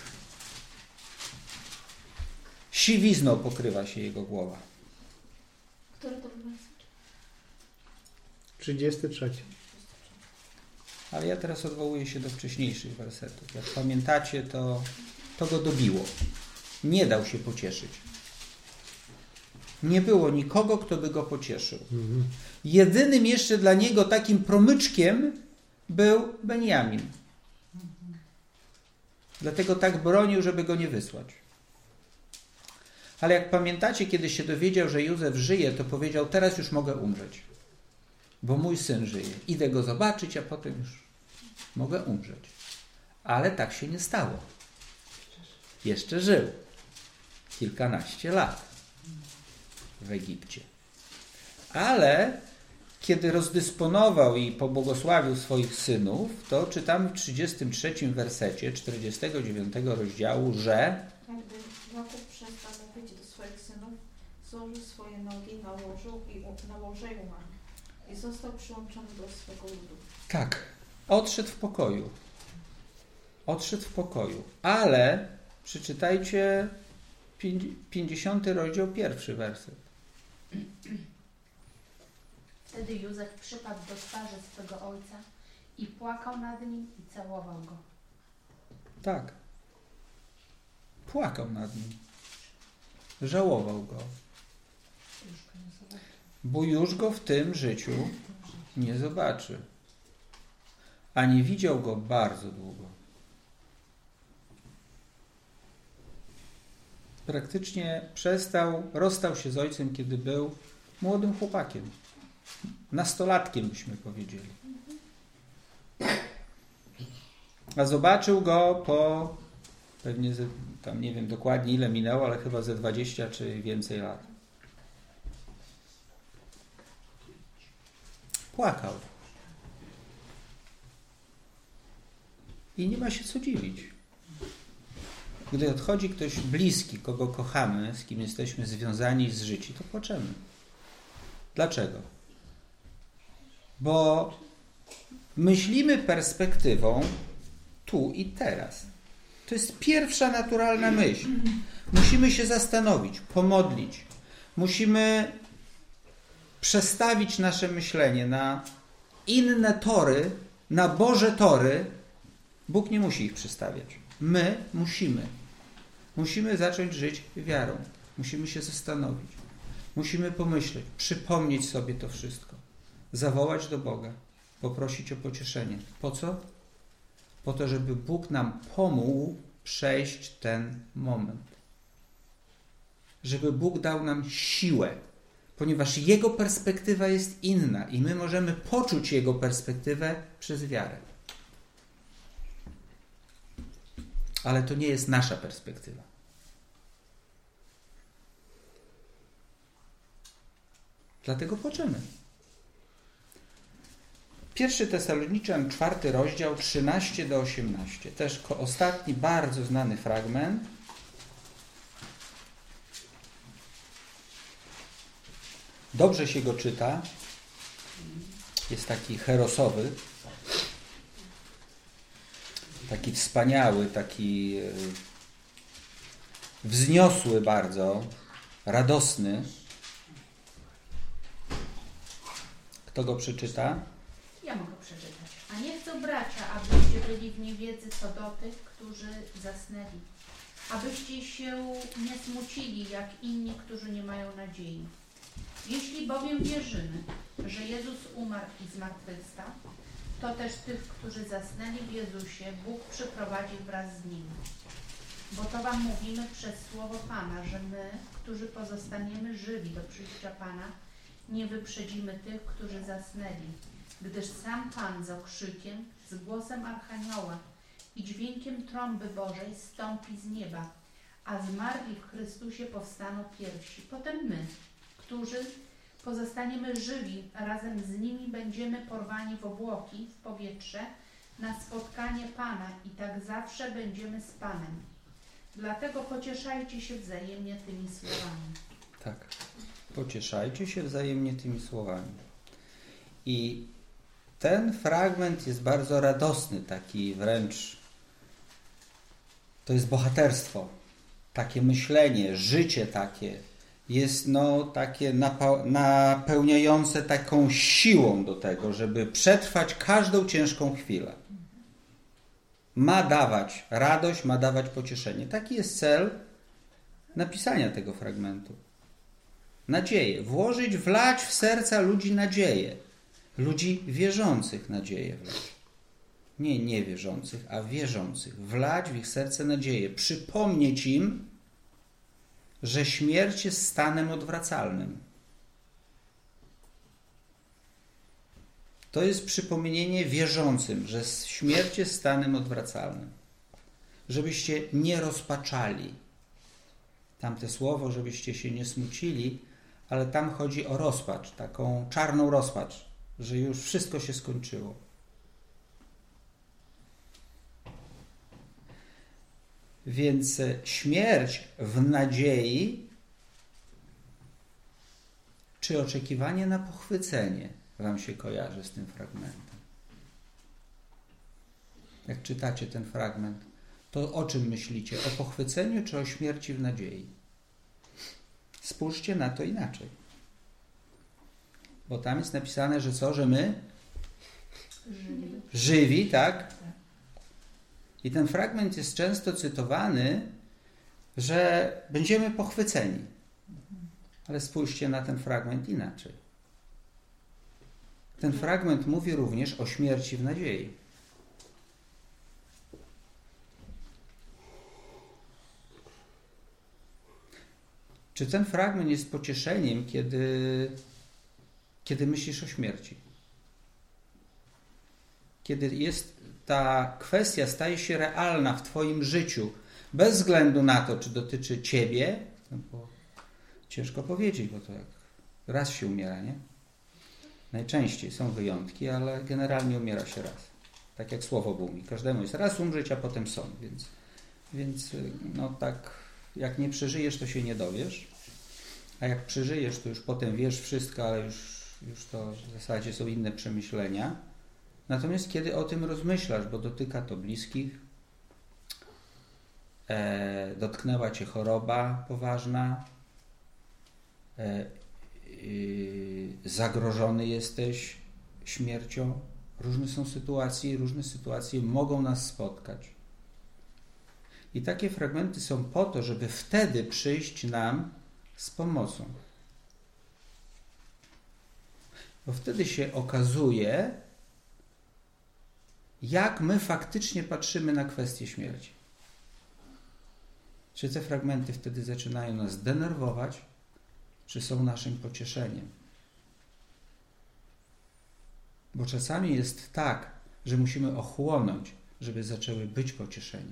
[SPEAKER 1] siwizną pokrywa się jego głowa.
[SPEAKER 2] Który to był werset?
[SPEAKER 4] trzydziesty trzeci.
[SPEAKER 1] Ale ja teraz odwołuję się do wcześniejszych wersetów. Jak pamiętacie, to, to go dobiło. Nie dał się pocieszyć. Nie było nikogo, kto by go pocieszył. Mhm. Jedynym jeszcze dla niego takim promyczkiem był Benjamin. Mhm. Dlatego tak bronił, żeby go nie wysłać. Ale jak pamiętacie, kiedy się dowiedział, że Józef żyje, to powiedział: teraz już mogę umrzeć. Bo mój syn żyje. Idę go zobaczyć, a potem już mogę umrzeć. Ale tak się nie stało. Jeszcze żył. Kilkanaście lat w Egipcie. Ale kiedy rozdysponował i pobłogosławił swoich synów, to czytamy w trzydziestym trzecim wersecie czterdziestego dziewiątego rozdziału, że
[SPEAKER 3] Gdy Jakub przestał mówić do swoich synów, złożył swoje nogi na łożu i na łoże i umarł. I został przyłączony do swego ludu.
[SPEAKER 1] Tak, odszedł w pokoju. Odszedł w pokoju. Ale przeczytajcie pięćdziesiąty rozdział, pierwszy werset.
[SPEAKER 5] Wtedy Józef przypadł do twarzy swego ojca i płakał nad nim i całował go.
[SPEAKER 1] Tak. Płakał nad nim. Żałował go. Bo już go w tym życiu nie zobaczy. A nie widział go bardzo długo. Praktycznie przestał, rozstał się z ojcem, kiedy był młodym chłopakiem. Nastolatkiem, byśmy powiedzieli. A zobaczył go po pewnie, ze, tam nie wiem dokładnie ile minęło, ale chyba ze dwadzieścia czy więcej lat. Płakał. I nie ma się co dziwić. Gdy odchodzi ktoś bliski, kogo kochamy, z kim jesteśmy związani z życiem, to płaczemy. Dlaczego? Bo myślimy perspektywą tu i teraz. To jest pierwsza naturalna myśl. Musimy się zastanowić, pomodlić. Musimy przestawić nasze myślenie na inne tory, na Boże tory. Bóg nie musi ich przestawiać. My musimy. Musimy zacząć żyć wiarą. Musimy się zastanowić. Musimy pomyśleć, przypomnieć sobie to wszystko. Zawołać do Boga. Poprosić o pocieszenie. Po co? Po to, żeby Bóg nam pomógł przejść ten moment. Żeby Bóg dał nam siłę. Ponieważ Jego perspektywa jest inna i my możemy poczuć Jego perspektywę przez wiarę. Ale to nie jest nasza perspektywa. Dlatego płaczemy. Pierwszy Tesaloniczan, czwarty rozdział, trzynaście do osiemnastu. Też ostatni, bardzo znany fragment. dobrze się go czyta. Jest taki herosowy, taki wspaniały, taki wzniosły bardzo, radosny. Kto go przeczyta?
[SPEAKER 5] Ja mogę przeczytać. A nie chcę, bracia, abyście byli w niewiedzy co do tych, którzy zasnęli. Abyście się nie smucili, jak inni, którzy nie mają nadziei. Jeśli bowiem wierzymy, że Jezus umarł i zmartwychwstał, to też tych, którzy zasnęli w Jezusie, Bóg przyprowadzi wraz z nimi. Bo to wam mówimy przez słowo Pana, że my, którzy pozostaniemy żywi do przyjścia Pana, nie wyprzedzimy tych, którzy zasnęli, gdyż sam Pan z okrzykiem, z głosem Archanioła i dźwiękiem trąby Bożej zstąpi z nieba, a zmarli w Chrystusie powstaną pierwsi. Potem my, którzy pozostaniemy żywi, razem z nimi będziemy porwani w obłoki, w powietrze, na spotkanie Pana i tak zawsze będziemy z Panem. Dlatego pocieszajcie się wzajemnie tymi słowami.
[SPEAKER 1] Tak. Pocieszajcie się wzajemnie tymi słowami. I ten fragment jest bardzo radosny, taki wręcz, to jest bohaterstwo, takie myślenie, życie takie jest no takie napełniające taką siłą do tego, żeby przetrwać każdą ciężką chwilę. Ma dawać radość, ma dawać pocieszenie. Taki jest cel napisania tego fragmentu. Nadzieję. Włożyć, wlać w serca ludzi nadzieję. Ludzi wierzących nadzieję wlać. Nie niewierzących, a wierzących. Wlać w ich serce nadzieję. Przypomnieć im, że śmierć jest stanem odwracalnym. To jest przypomnienie wierzącym, że śmierć jest stanem odwracalnym. Żebyście nie rozpaczali. Tamte słowo, żebyście się nie smucili, ale tam chodzi o rozpacz, taką czarną rozpacz, że już wszystko się skończyło. Więc śmierć w nadziei czy oczekiwanie na pochwycenie wam się kojarzy z tym fragmentem. Jak czytacie ten fragment, to o czym myślicie? O pochwyceniu czy o śmierci w nadziei? Spójrzcie na to inaczej. Bo tam jest napisane, że co? Że my? Żywi. Żywi, tak? I ten fragment jest często cytowany, że będziemy pochwyceni. Ale spójrzcie na ten fragment inaczej. Ten fragment mówi również o śmierci w nadziei. Czy ten fragment jest pocieszeniem, kiedy, kiedy myślisz o śmierci? Kiedy jest ta kwestia staje się realna w twoim życiu, bez względu na to, czy dotyczy ciebie, no bo ciężko powiedzieć, bo to jak raz się umiera, nie? Najczęściej są wyjątki, ale generalnie umiera się raz. Tak jak słowo mówi. Każdemu jest raz umrzeć, a potem sąd. Więc, więc no tak, jak nie przeżyjesz, to się nie dowiesz. A jak przeżyjesz, to już potem wiesz wszystko, ale już, już to w zasadzie są inne przemyślenia. Natomiast kiedy o tym rozmyślasz, bo dotyka to bliskich, e, dotknęła cię choroba poważna, e, e, zagrożony jesteś śmiercią, różne są sytuacje, różne sytuacje mogą nas spotkać. I takie fragmenty są po to, żeby wtedy przyjść nam z pomocą. Bo wtedy się okazuje, jak my faktycznie patrzymy na kwestię śmierci. Czy te fragmenty wtedy zaczynają nas denerwować, czy są naszym pocieszeniem? Bo czasami jest tak, że musimy ochłonąć, żeby zaczęły być pocieszeniem.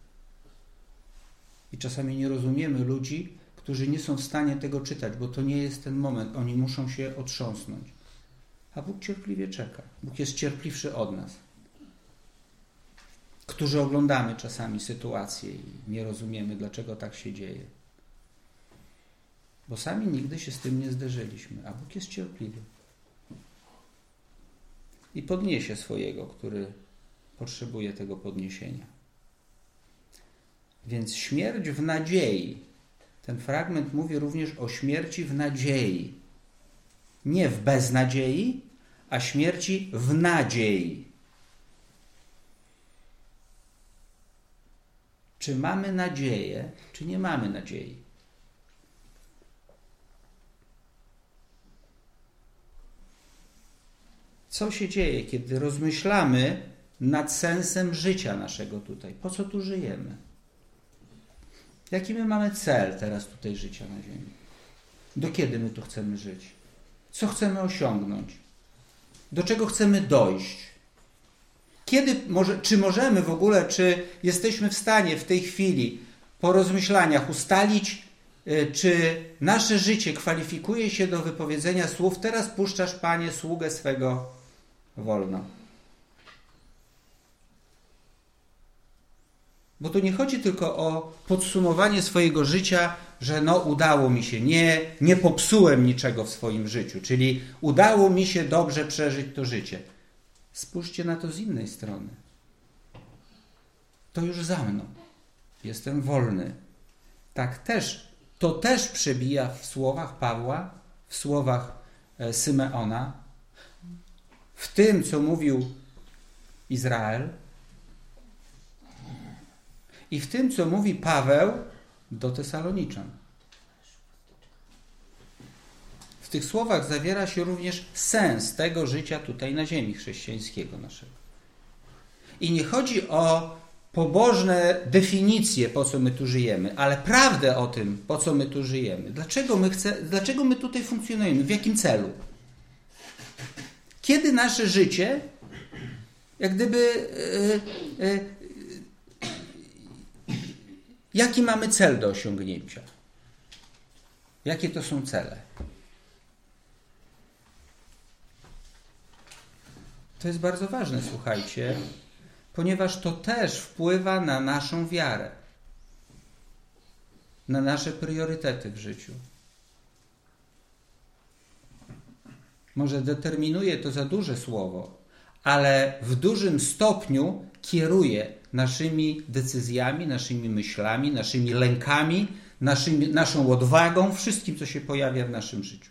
[SPEAKER 1] I czasami nie rozumiemy ludzi, którzy nie są w stanie tego czytać, bo to nie jest ten moment. Oni muszą się otrząsnąć. A Bóg cierpliwie czeka. Bóg jest cierpliwszy od nas, którzy oglądamy czasami sytuację i nie rozumiemy, dlaczego tak się dzieje. Bo sami nigdy się z tym nie zderzyliśmy, a Bóg jest cierpliwy. I podniesie swojego, który potrzebuje tego podniesienia. Więc śmierć w nadziei. Ten fragment mówi również o śmierci w nadziei. Nie w beznadziei, a śmierci w nadziei. Czy mamy nadzieję, czy nie mamy nadziei? Co się dzieje, kiedy rozmyślamy nad sensem życia naszego tutaj? Po co tu żyjemy? Jaki my mamy cel teraz tutaj życia na ziemi? Do kiedy my tu chcemy żyć? Co chcemy osiągnąć? Do czego chcemy dojść? Kiedy, może, czy możemy w ogóle, czy jesteśmy w stanie w tej chwili po rozmyślaniach ustalić, y, czy nasze życie kwalifikuje się do wypowiedzenia słów: teraz puszczasz, Panie, sługę swego wolno. Bo tu nie chodzi tylko o podsumowanie swojego życia, że no udało mi się, nie, nie popsułem niczego w swoim życiu, czyli udało mi się dobrze przeżyć to życie. Spójrzcie na to z innej strony. To już za mną. Jestem wolny. Tak też, to też przebija w słowach Pawła, w słowach Symeona, w tym, co mówił Izrael i w tym, co mówi Paweł do Tesaloniczan. W tych słowach zawiera się również sens tego życia tutaj na ziemi chrześcijańskiego naszego. I nie chodzi o pobożne definicje, po co my tu żyjemy, ale prawdę o tym, po co my tu żyjemy. Dlaczego my, chce, dlaczego my tutaj funkcjonujemy? W jakim celu? Kiedy nasze życie, jak gdyby, yy, yy, jaki mamy cel do osiągnięcia? Jakie to są cele? To jest bardzo ważne, słuchajcie, ponieważ to też wpływa na naszą wiarę, na nasze priorytety w życiu. Może determinuje to za duże słowo, ale w dużym stopniu kieruje naszymi decyzjami, naszymi myślami, naszymi lękami, naszymi, naszą odwagą, wszystkim, co się pojawia w naszym życiu.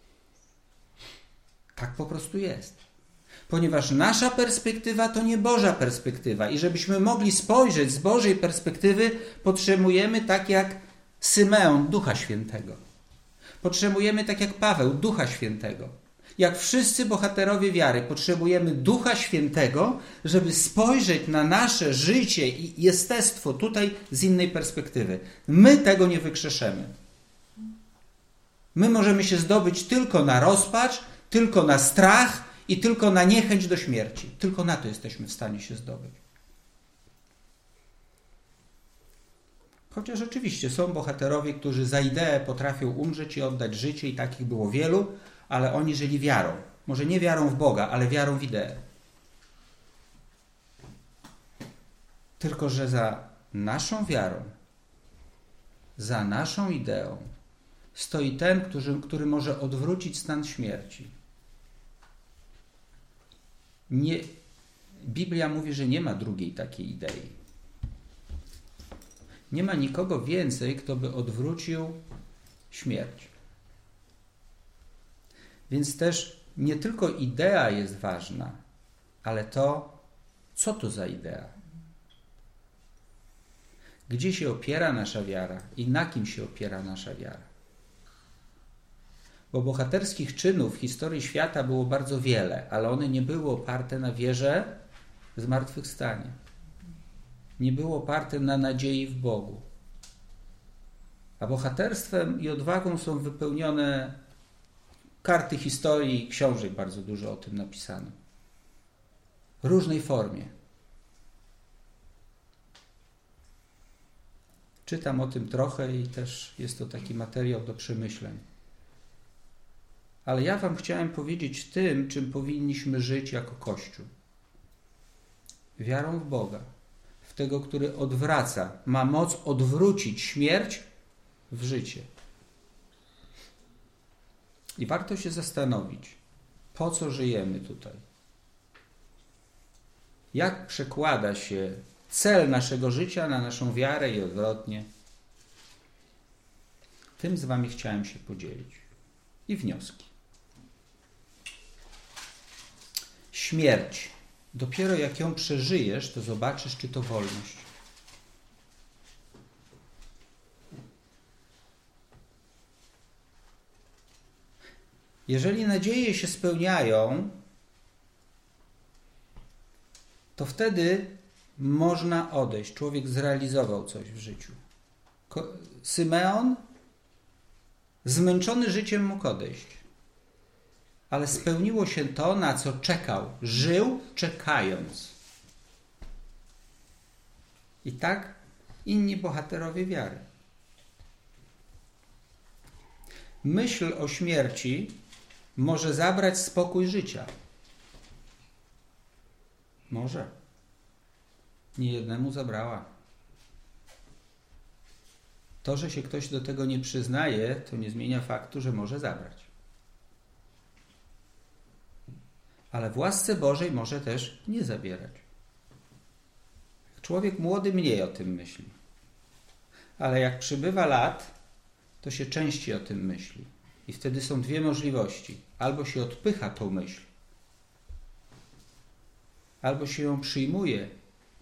[SPEAKER 1] Tak po prostu jest. Ponieważ nasza perspektywa to nie Boża perspektywa i żebyśmy mogli spojrzeć z Bożej perspektywy, potrzebujemy, tak jak Symeon, Ducha Świętego. Potrzebujemy, tak jak Paweł, Ducha Świętego. Jak wszyscy bohaterowie wiary, potrzebujemy Ducha Świętego, żeby spojrzeć na nasze życie i jestestwo tutaj z innej perspektywy. My tego nie wykrzeszemy. My możemy się zdobyć tylko na rozpacz, tylko na strach i tylko na niechęć do śmierci. Tylko na to jesteśmy w stanie się zdobyć. Chociaż oczywiście są bohaterowie, którzy za ideę potrafią umrzeć i oddać życie i takich było wielu, ale oni żyli wiarą. Może nie wiarą w Boga, ale wiarą w ideę. Tylko że za naszą wiarą, za naszą ideą stoi ten, który, który może odwrócić stan śmierci. Nie, Biblia mówi, że nie ma drugiej takiej idei. Nie ma nikogo więcej, kto by odwrócił śmierć. Więc też nie tylko idea jest ważna, ale to, co to za idea. Gdzie się opiera nasza wiara i na kim się opiera nasza wiara. Bo bohaterskich czynów w historii świata było bardzo wiele, ale one nie były oparte na wierze w zmartwychwstanie. Nie były oparte na nadziei w Bogu. A bohaterstwem i odwagą są wypełnione karty historii i książek, bardzo dużo o tym napisano. W różnej formie. Czytam o tym trochę i też jest to taki materiał do przemyśleń. Ale ja wam chciałem powiedzieć tym, czym powinniśmy żyć jako Kościół. Wiarą w Boga, w tego, który odwraca, ma moc odwrócić śmierć w życie. I warto się zastanowić, po co żyjemy tutaj. Jak przekłada się cel naszego życia na naszą wiarę i odwrotnie. Tym z wami chciałem się podzielić. I wnioski. Śmierć. Dopiero jak ją przeżyjesz, to zobaczysz, czy to wolność. Jeżeli nadzieje się spełniają, to wtedy można odejść. Człowiek zrealizował coś w życiu. Symeon zmęczony życiem mógł odejść. Ale spełniło się to, na co czekał. Żył czekając. I tak inni bohaterowie wiary. Myśl o śmierci może zabrać spokój życia. Może. Niejednemu zabrała. To, że się ktoś do tego nie przyznaje, to nie zmienia faktu, że może zabrać. Ale w łasce Bożej może też nie zabierać. Człowiek młody mniej o tym myśli. Ale jak przybywa lat, to się częściej o tym myśli. I wtedy są dwie możliwości. Albo się odpycha tą myśl, albo się ją przyjmuje.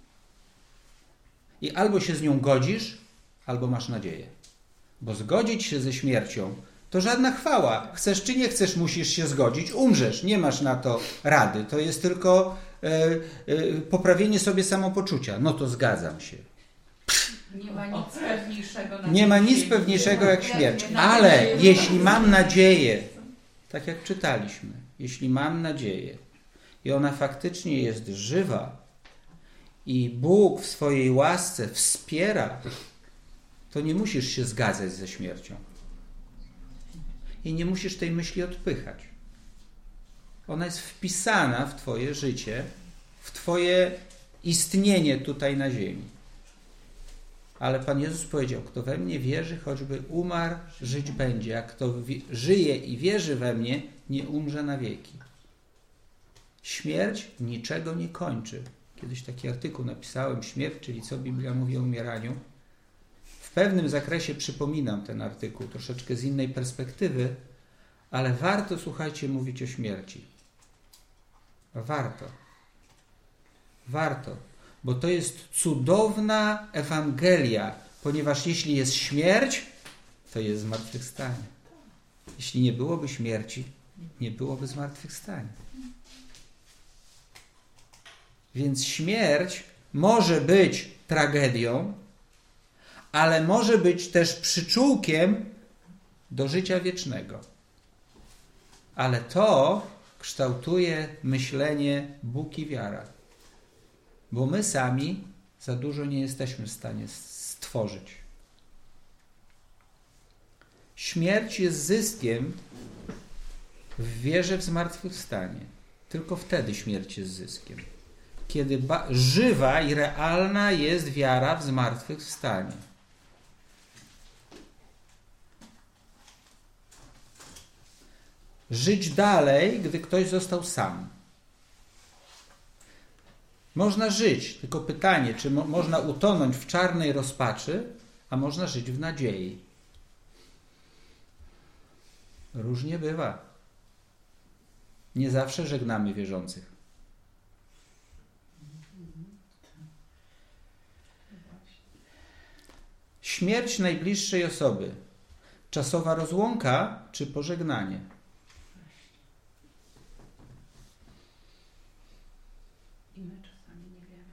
[SPEAKER 1] I albo się z nią godzisz, albo masz nadzieję. Bo zgodzić się ze śmiercią to żadna chwała. Chcesz czy nie chcesz, musisz się zgodzić. Umrzesz, nie masz na to rady. To jest tylko e, e, poprawienie sobie samopoczucia. No to zgadzam się.
[SPEAKER 5] Nie ma nic pewniejszego. Na
[SPEAKER 1] Nie ma nic pewniejszego jak śmierć. Ale jeśli mam nadzieję, tak jak czytaliśmy, jeśli mam nadzieję i ona faktycznie jest żywa i Bóg w swojej łasce wspiera, to nie musisz się zgadzać ze śmiercią. I nie musisz tej myśli odpychać. Ona jest wpisana w twoje życie, w twoje istnienie tutaj na ziemi. Ale Pan Jezus powiedział, kto we mnie wierzy, choćby umarł, żyć będzie. A kto żyje i wierzy we mnie, nie umrze na wieki. Śmierć niczego nie kończy. Kiedyś taki artykuł napisałem, śmierć, czyli co Biblia mówi o umieraniu. W pewnym zakresie przypominam ten artykuł, troszeczkę z innej perspektywy, ale warto, słuchajcie, mówić o śmierci. Warto. Warto. Bo to jest cudowna Ewangelia, ponieważ jeśli jest śmierć, to jest zmartwychwstanie. Jeśli nie byłoby śmierci, nie byłoby zmartwychwstania. Więc śmierć może być tragedią, ale może być też przyczółkiem do życia wiecznego. Ale to kształtuje myślenie Bóg i wiara. Bo my sami za dużo nie jesteśmy w stanie stworzyć. Śmierć jest zyskiem w wierze w zmartwychwstanie. Tylko wtedy śmierć jest zyskiem. Kiedy ba- żywa i realna jest wiara w zmartwychwstanie. Żyć dalej, gdy ktoś został sam. Można żyć, tylko pytanie, czy mo- można utonąć w czarnej rozpaczy, a można żyć w nadziei. Różnie bywa. Nie zawsze żegnamy wierzących. Śmierć najbliższej osoby. Czasowa rozłąka czy pożegnanie?
[SPEAKER 5] I my czasami nie wiemy.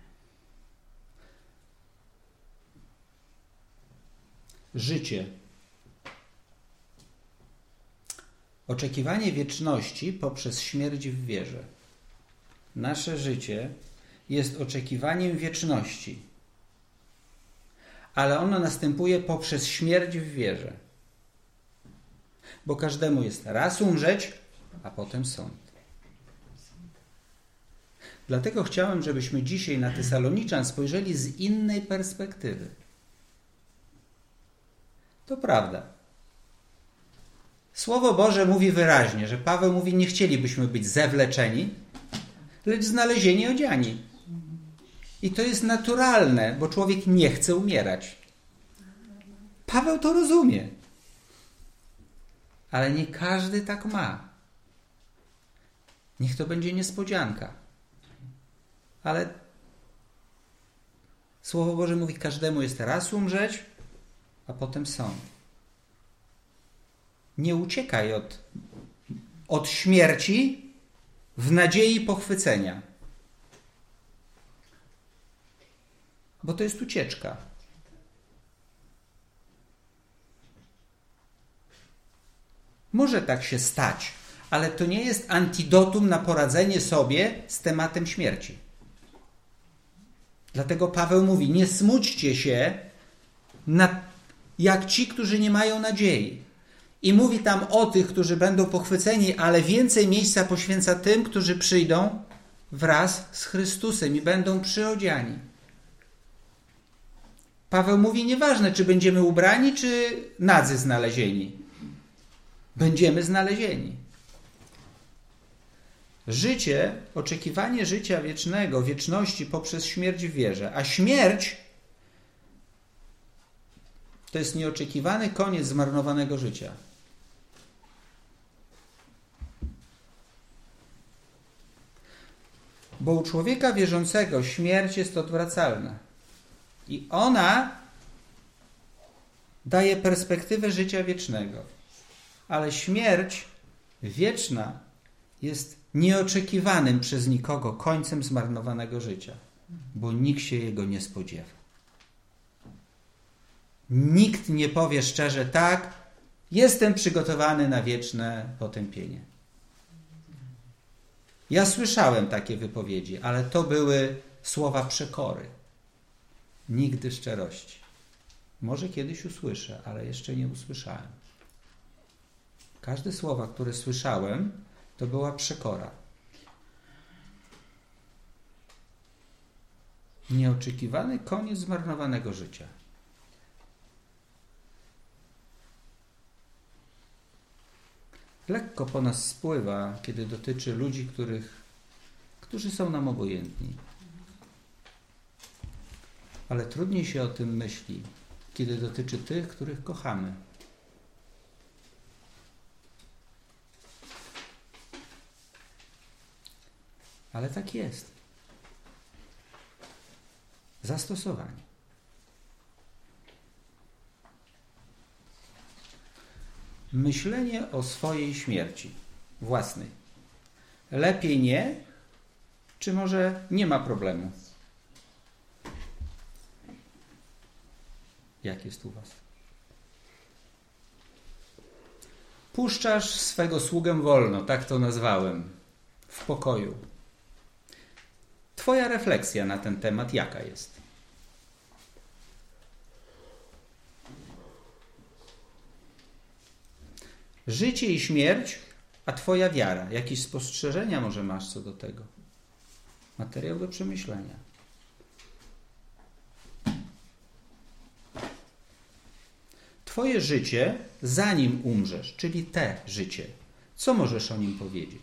[SPEAKER 1] Życie. Oczekiwanie wieczności poprzez śmierć w wierze. Nasze życie jest oczekiwaniem wieczności, ale ono następuje poprzez śmierć w wierze. Bo każdemu jest raz umrzeć, a potem sąd. Dlatego chciałem, żebyśmy dzisiaj na Tesaloniczan spojrzeli z innej perspektywy. To prawda. Słowo Boże mówi wyraźnie, że Paweł mówi, nie chcielibyśmy być zewleczeni, lecz znalezieni odziani. I to jest naturalne, bo człowiek nie chce umierać. Paweł to rozumie. Ale nie każdy tak ma. Niech to będzie niespodzianka. Ale Słowo Boże mówi, każdemu jest raz umrzeć, a potem sąd. Nie uciekaj od, od śmierci w nadziei pochwycenia. Bo to jest ucieczka. Może tak się stać, ale to nie jest antidotum na poradzenie sobie z tematem śmierci. Dlatego Paweł mówi, nie smućcie się na, jak ci, którzy nie mają nadziei. I mówi tam o tych, którzy będą pochwyceni, ale więcej miejsca poświęca tym, którzy przyjdą wraz z Chrystusem i będą przyodziani. Paweł mówi, nieważne, czy będziemy ubrani, czy nadzy znalezieni. Będziemy znalezieni. Życie, oczekiwanie życia wiecznego, wieczności poprzez śmierć w wierze. A śmierć to jest nieoczekiwany koniec zmarnowanego życia. Bo u człowieka wierzącego śmierć jest odwracalna. I ona daje perspektywę życia wiecznego. Ale śmierć wieczna jest nieoczekiwanym przez nikogo końcem zmarnowanego życia, bo nikt się jego nie spodziewa. Nikt nie powie szczerze, tak, jestem przygotowany na wieczne potępienie. Ja słyszałem takie wypowiedzi, ale to były słowa przekory. Nigdy szczerości. Może kiedyś usłyszę, ale jeszcze nie usłyszałem. Każde słowa, które słyszałem, to była przekora. Nieoczekiwany koniec zmarnowanego życia. Lekko po nas spływa, kiedy dotyczy ludzi, których, którzy są nam obojętni. Ale trudniej się o tym myśli, kiedy dotyczy tych, których kochamy. Ale tak jest. Zastosowanie. Myślenie o swojej śmierci własnej. Lepiej nie, czy może nie ma problemu? Jak jest u was? Puszczasz swego sługę wolno, tak to nazwałem, w pokoju. Twoja refleksja na ten temat jaka jest? Życie i śmierć, a twoja wiara. Jakieś spostrzeżenia może masz co do tego? Materiał do przemyślenia. Twoje życie, zanim umrzesz, czyli te życie. Co możesz o nim powiedzieć?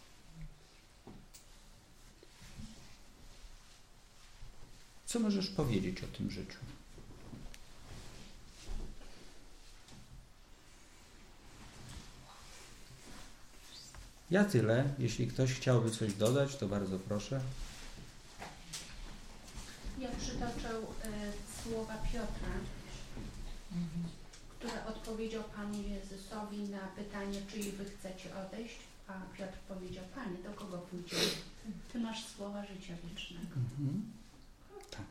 [SPEAKER 1] Co możesz powiedzieć o tym życiu? Ja tyle. Jeśli ktoś chciałby coś dodać, to bardzo proszę.
[SPEAKER 5] Ja przytoczę y, słowa Piotra, które odpowiedział Panu Jezusowi na pytanie, czy i wy chcecie odejść, a Piotr powiedział, Panie, do kogo pójdziemy? Ty masz słowa życia wiecznego.
[SPEAKER 1] Mhm. Tak.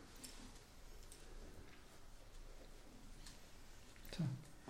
[SPEAKER 1] Tak.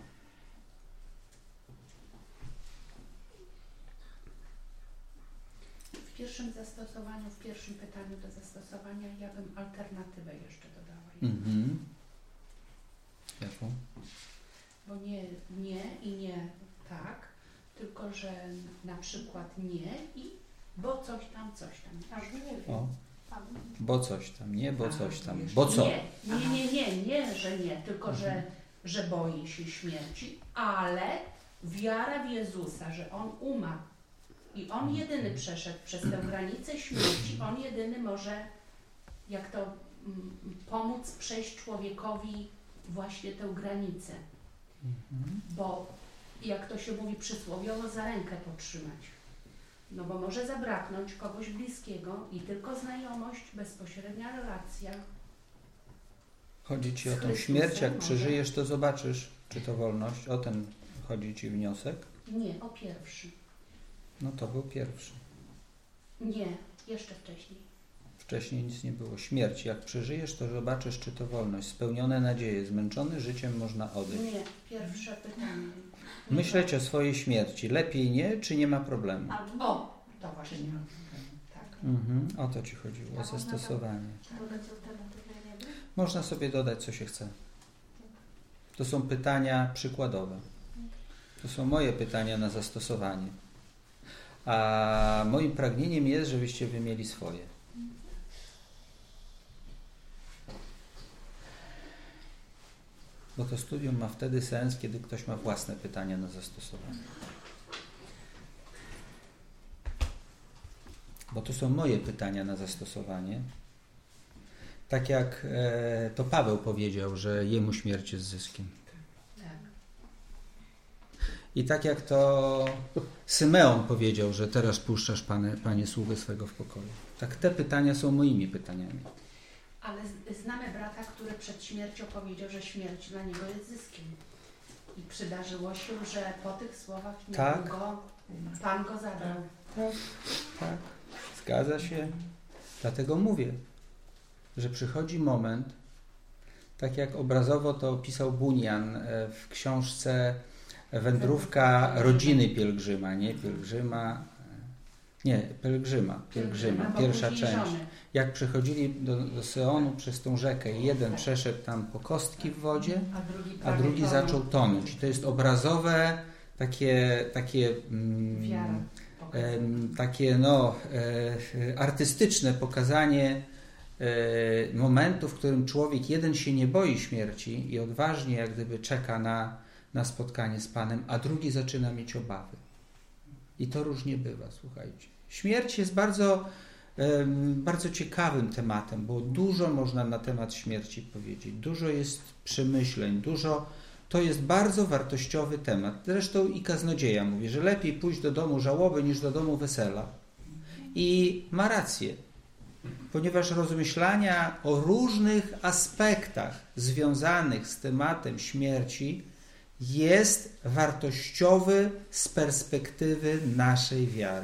[SPEAKER 5] W pierwszym zastosowaniu, w pierwszym pytaniu do zastosowania ja bym alternatywę jeszcze dodała.
[SPEAKER 1] Mhm. Jaką?
[SPEAKER 5] Bo nie, nie i nie tak, tylko że na przykład nie i bo coś tam, coś tam. Aż nie wiem.
[SPEAKER 1] O. Bo coś tam, nie, bo
[SPEAKER 5] Aha,
[SPEAKER 1] coś tam.
[SPEAKER 5] jeszcze
[SPEAKER 1] Bo co?
[SPEAKER 5] Nie, nie, nie, nie, nie, że nie, tylko że, że boi się śmierci, ale Wiara w Jezusa, że On umarł i On jedyny przeszedł przez tę granicę śmierci, On jedyny może, jak to mm, pomóc przejść człowiekowi właśnie tę granicę.
[SPEAKER 1] Mhm.
[SPEAKER 5] Bo jak to się mówi przysłowiowo, za rękę potrzymać. No bo może zabraknąć kogoś bliskiego i tylko znajomość, bezpośrednia relacja.
[SPEAKER 1] Chodzi Ci o
[SPEAKER 5] Z
[SPEAKER 1] tą
[SPEAKER 5] Chrystusem
[SPEAKER 1] śmierć, jak
[SPEAKER 5] może.
[SPEAKER 1] przeżyjesz, to zobaczysz, czy to wolność. O ten chodzi Ci wniosek.
[SPEAKER 5] Nie, o pierwszy.
[SPEAKER 1] No to był pierwszy.
[SPEAKER 5] Nie, jeszcze wcześniej.
[SPEAKER 1] Wcześniej nic nie było. Śmierć, jak przeżyjesz, to zobaczysz, czy to wolność. Spełnione nadzieje, zmęczony życiem można odejść.
[SPEAKER 5] Nie, pierwsze pytanie.
[SPEAKER 1] Myśleć o swojej śmierci. Lepiej nie, czy nie ma problemu?
[SPEAKER 5] O, to właśnie. Tak.
[SPEAKER 1] Mhm. O to Ci chodziło, o
[SPEAKER 3] A można
[SPEAKER 1] zastosowanie.
[SPEAKER 3] Dodać alternatywne niebo?
[SPEAKER 1] Można sobie dodać, co się chce. To są pytania przykładowe. To są moje pytania na zastosowanie. A moim pragnieniem jest, żebyście wy mieli swoje. Bo to studium ma wtedy sens, kiedy ktoś ma własne pytania na zastosowanie. Bo to są moje pytania na zastosowanie. Tak jak e, to Paweł powiedział, że jemu śmierć jest zyskiem.
[SPEAKER 5] Tak.
[SPEAKER 1] I tak jak to Symeon powiedział, że teraz puszczasz Panie, Panie sługę swego w pokoju. Tak te pytania są moimi pytaniami.
[SPEAKER 5] Ale z- znamy brata, który przed śmiercią powiedział, że śmierć dla niego jest zyskiem. I przydarzyło się, że po tych słowach
[SPEAKER 1] Tak.
[SPEAKER 5] go, Pan go zabrał.
[SPEAKER 1] Tak, tak, zgadza się. Dlatego mówię, że przychodzi moment, tak jak obrazowo to opisał Bunyan e, w książce Wędrówka rodziny pielgrzyma, nie pielgrzyma, e, nie, pielgrzyma, pielgrzyma,
[SPEAKER 5] No bo
[SPEAKER 1] pierwsza
[SPEAKER 5] później
[SPEAKER 1] część.
[SPEAKER 5] żony.
[SPEAKER 1] Jak przechodzili do, do Seonu przez tą rzekę i jeden przeszedł tam po kostki w wodzie,
[SPEAKER 5] A drugi,
[SPEAKER 1] a
[SPEAKER 5] prawie
[SPEAKER 1] drugi
[SPEAKER 5] tonął.
[SPEAKER 1] zaczął tonąć. I to jest obrazowe, takie, takie mm,
[SPEAKER 5] Wiara.
[SPEAKER 1] em, takie no, e, artystyczne pokazanie e, momentu, w którym człowiek jeden się nie boi śmierci i odważnie jak gdyby czeka na, na spotkanie z Panem, a drugi zaczyna mieć obawy. I to różnie bywa, słuchajcie. Śmierć jest bardzo, em, bardzo ciekawym tematem, bo dużo można na temat śmierci powiedzieć. Dużo jest przemyśleń, dużo. To jest bardzo wartościowy temat. Zresztą i kaznodzieja mówi, że lepiej pójść do domu żałoby niż do domu wesela. I ma rację, ponieważ rozmyślania o różnych aspektach związanych z tematem śmierci jest wartościowy z perspektywy naszej wiary.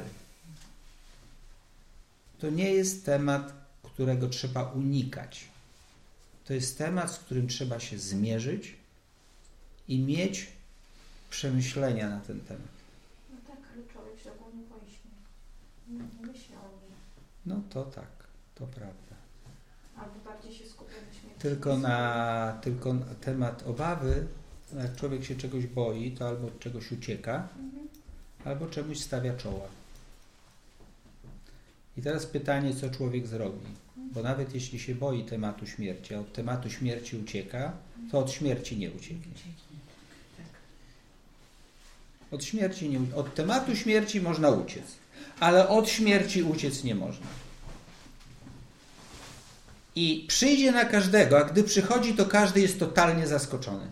[SPEAKER 1] To nie jest temat, którego trzeba unikać. To jest temat, z którym trzeba się zmierzyć i mieć przemyślenia na ten temat.
[SPEAKER 3] No tak, ale człowiek się ogólnie boi śmierci. Nie, nie myśli o niej.
[SPEAKER 1] No to tak, to prawda.
[SPEAKER 3] Albo bardziej się skupia na śmierci.
[SPEAKER 1] Tylko na, tylko na temat obawy, jak człowiek się czegoś boi, to albo od czegoś ucieka,
[SPEAKER 3] Mhm.
[SPEAKER 1] albo czemuś stawia czoła. I teraz pytanie, co człowiek zrobi. Bo nawet jeśli się boi tematu śmierci, a od tematu śmierci ucieka, to od śmierci nie ucieknie. Od śmierci nie, od tematu śmierci można uciec, ale od śmierci uciec nie można. I przyjdzie na każdego, a gdy przychodzi, to każdy jest totalnie zaskoczony.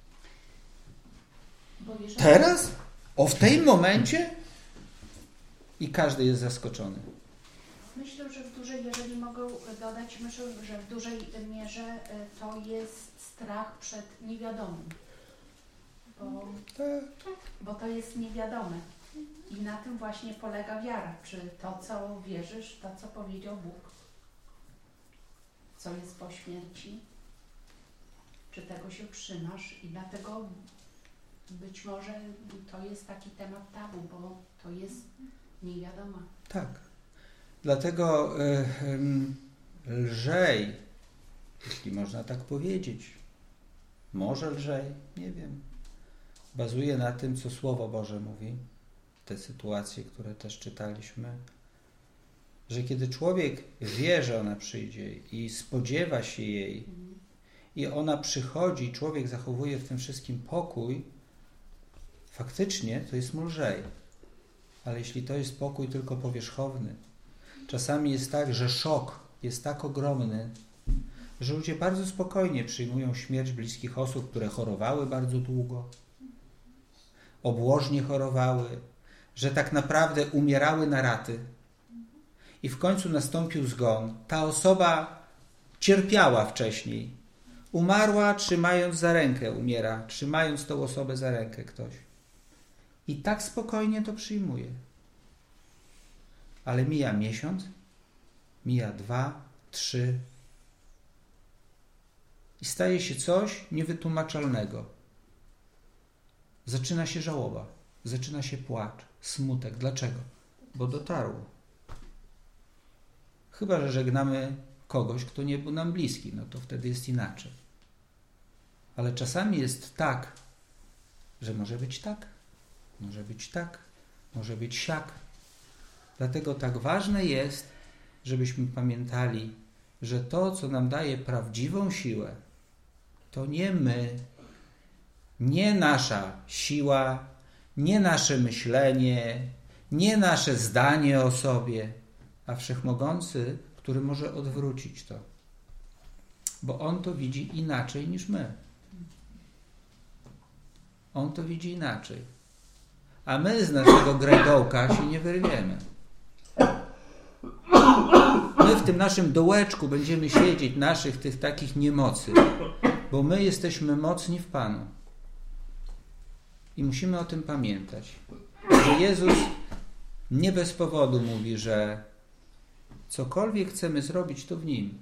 [SPEAKER 5] Bo jeżeli-
[SPEAKER 1] Teraz? O, w tym momencie? I każdy jest zaskoczony.
[SPEAKER 5] Myślę, że w dużej, jeżeli mogę dodać, myślę, że w dużej mierze e, to jest strach przed niewiadomym. Bo, bo to jest niewiadome. I na tym właśnie polega wiara. Czy to, co wierzysz, to, co powiedział Bóg, co jest po śmierci, czy tego się trzymasz. I dlatego być może to jest taki temat tabu, bo to jest niewiadoma.
[SPEAKER 1] Tak. Dlatego y, y, lżej, jeśli można tak powiedzieć, może lżej, nie wiem, bazuje na tym, co Słowo Boże mówi, te sytuacje, które też czytaliśmy, że kiedy człowiek wie, że ona przyjdzie i spodziewa się jej i ona przychodzi, człowiek zachowuje w tym wszystkim pokój, faktycznie to jest lżej. Ale jeśli to jest pokój tylko powierzchowny, czasami jest tak, że szok jest tak ogromny, że ludzie bardzo spokojnie przyjmują śmierć bliskich osób, które chorowały bardzo długo, obłożnie chorowały, że tak naprawdę umierały na raty i w końcu nastąpił zgon. Ta osoba cierpiała wcześniej. Umarła, trzymając za rękę, umiera, trzymając tą osobę za rękę ktoś. I tak spokojnie to przyjmuje. Ale mija miesiąc, mija dwa, trzy i staje się coś niewytłumaczalnego. Zaczyna się żałoba, zaczyna się płacz, smutek. Dlaczego? Bo dotarło. Chyba że żegnamy kogoś, kto nie był nam bliski, no to wtedy jest inaczej. Ale czasami jest tak, że może być tak, może być tak, może być siak. Dlatego tak ważne jest, żebyśmy pamiętali, że to, co nam daje prawdziwą siłę, to nie my, nie nasza siła, nie nasze myślenie, nie nasze zdanie o sobie, a Wszechmogący, który może odwrócić to. Bo On to widzi inaczej niż my. On to widzi inaczej. A my z naszego gredołka się nie wyrwiemy. My w tym naszym dołeczku będziemy siedzieć, naszych tych takich niemocy, bo my jesteśmy mocni w Panu. I musimy o tym pamiętać. Że Jezus nie bez powodu mówi, że cokolwiek chcemy zrobić, to w Nim.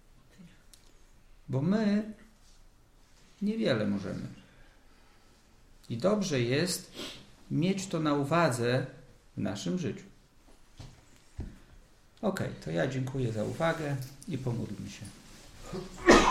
[SPEAKER 1] Bo my niewiele możemy. I dobrze jest mieć to na uwadze w naszym życiu. Ok, to ja dziękuję za uwagę i pomódlmy się.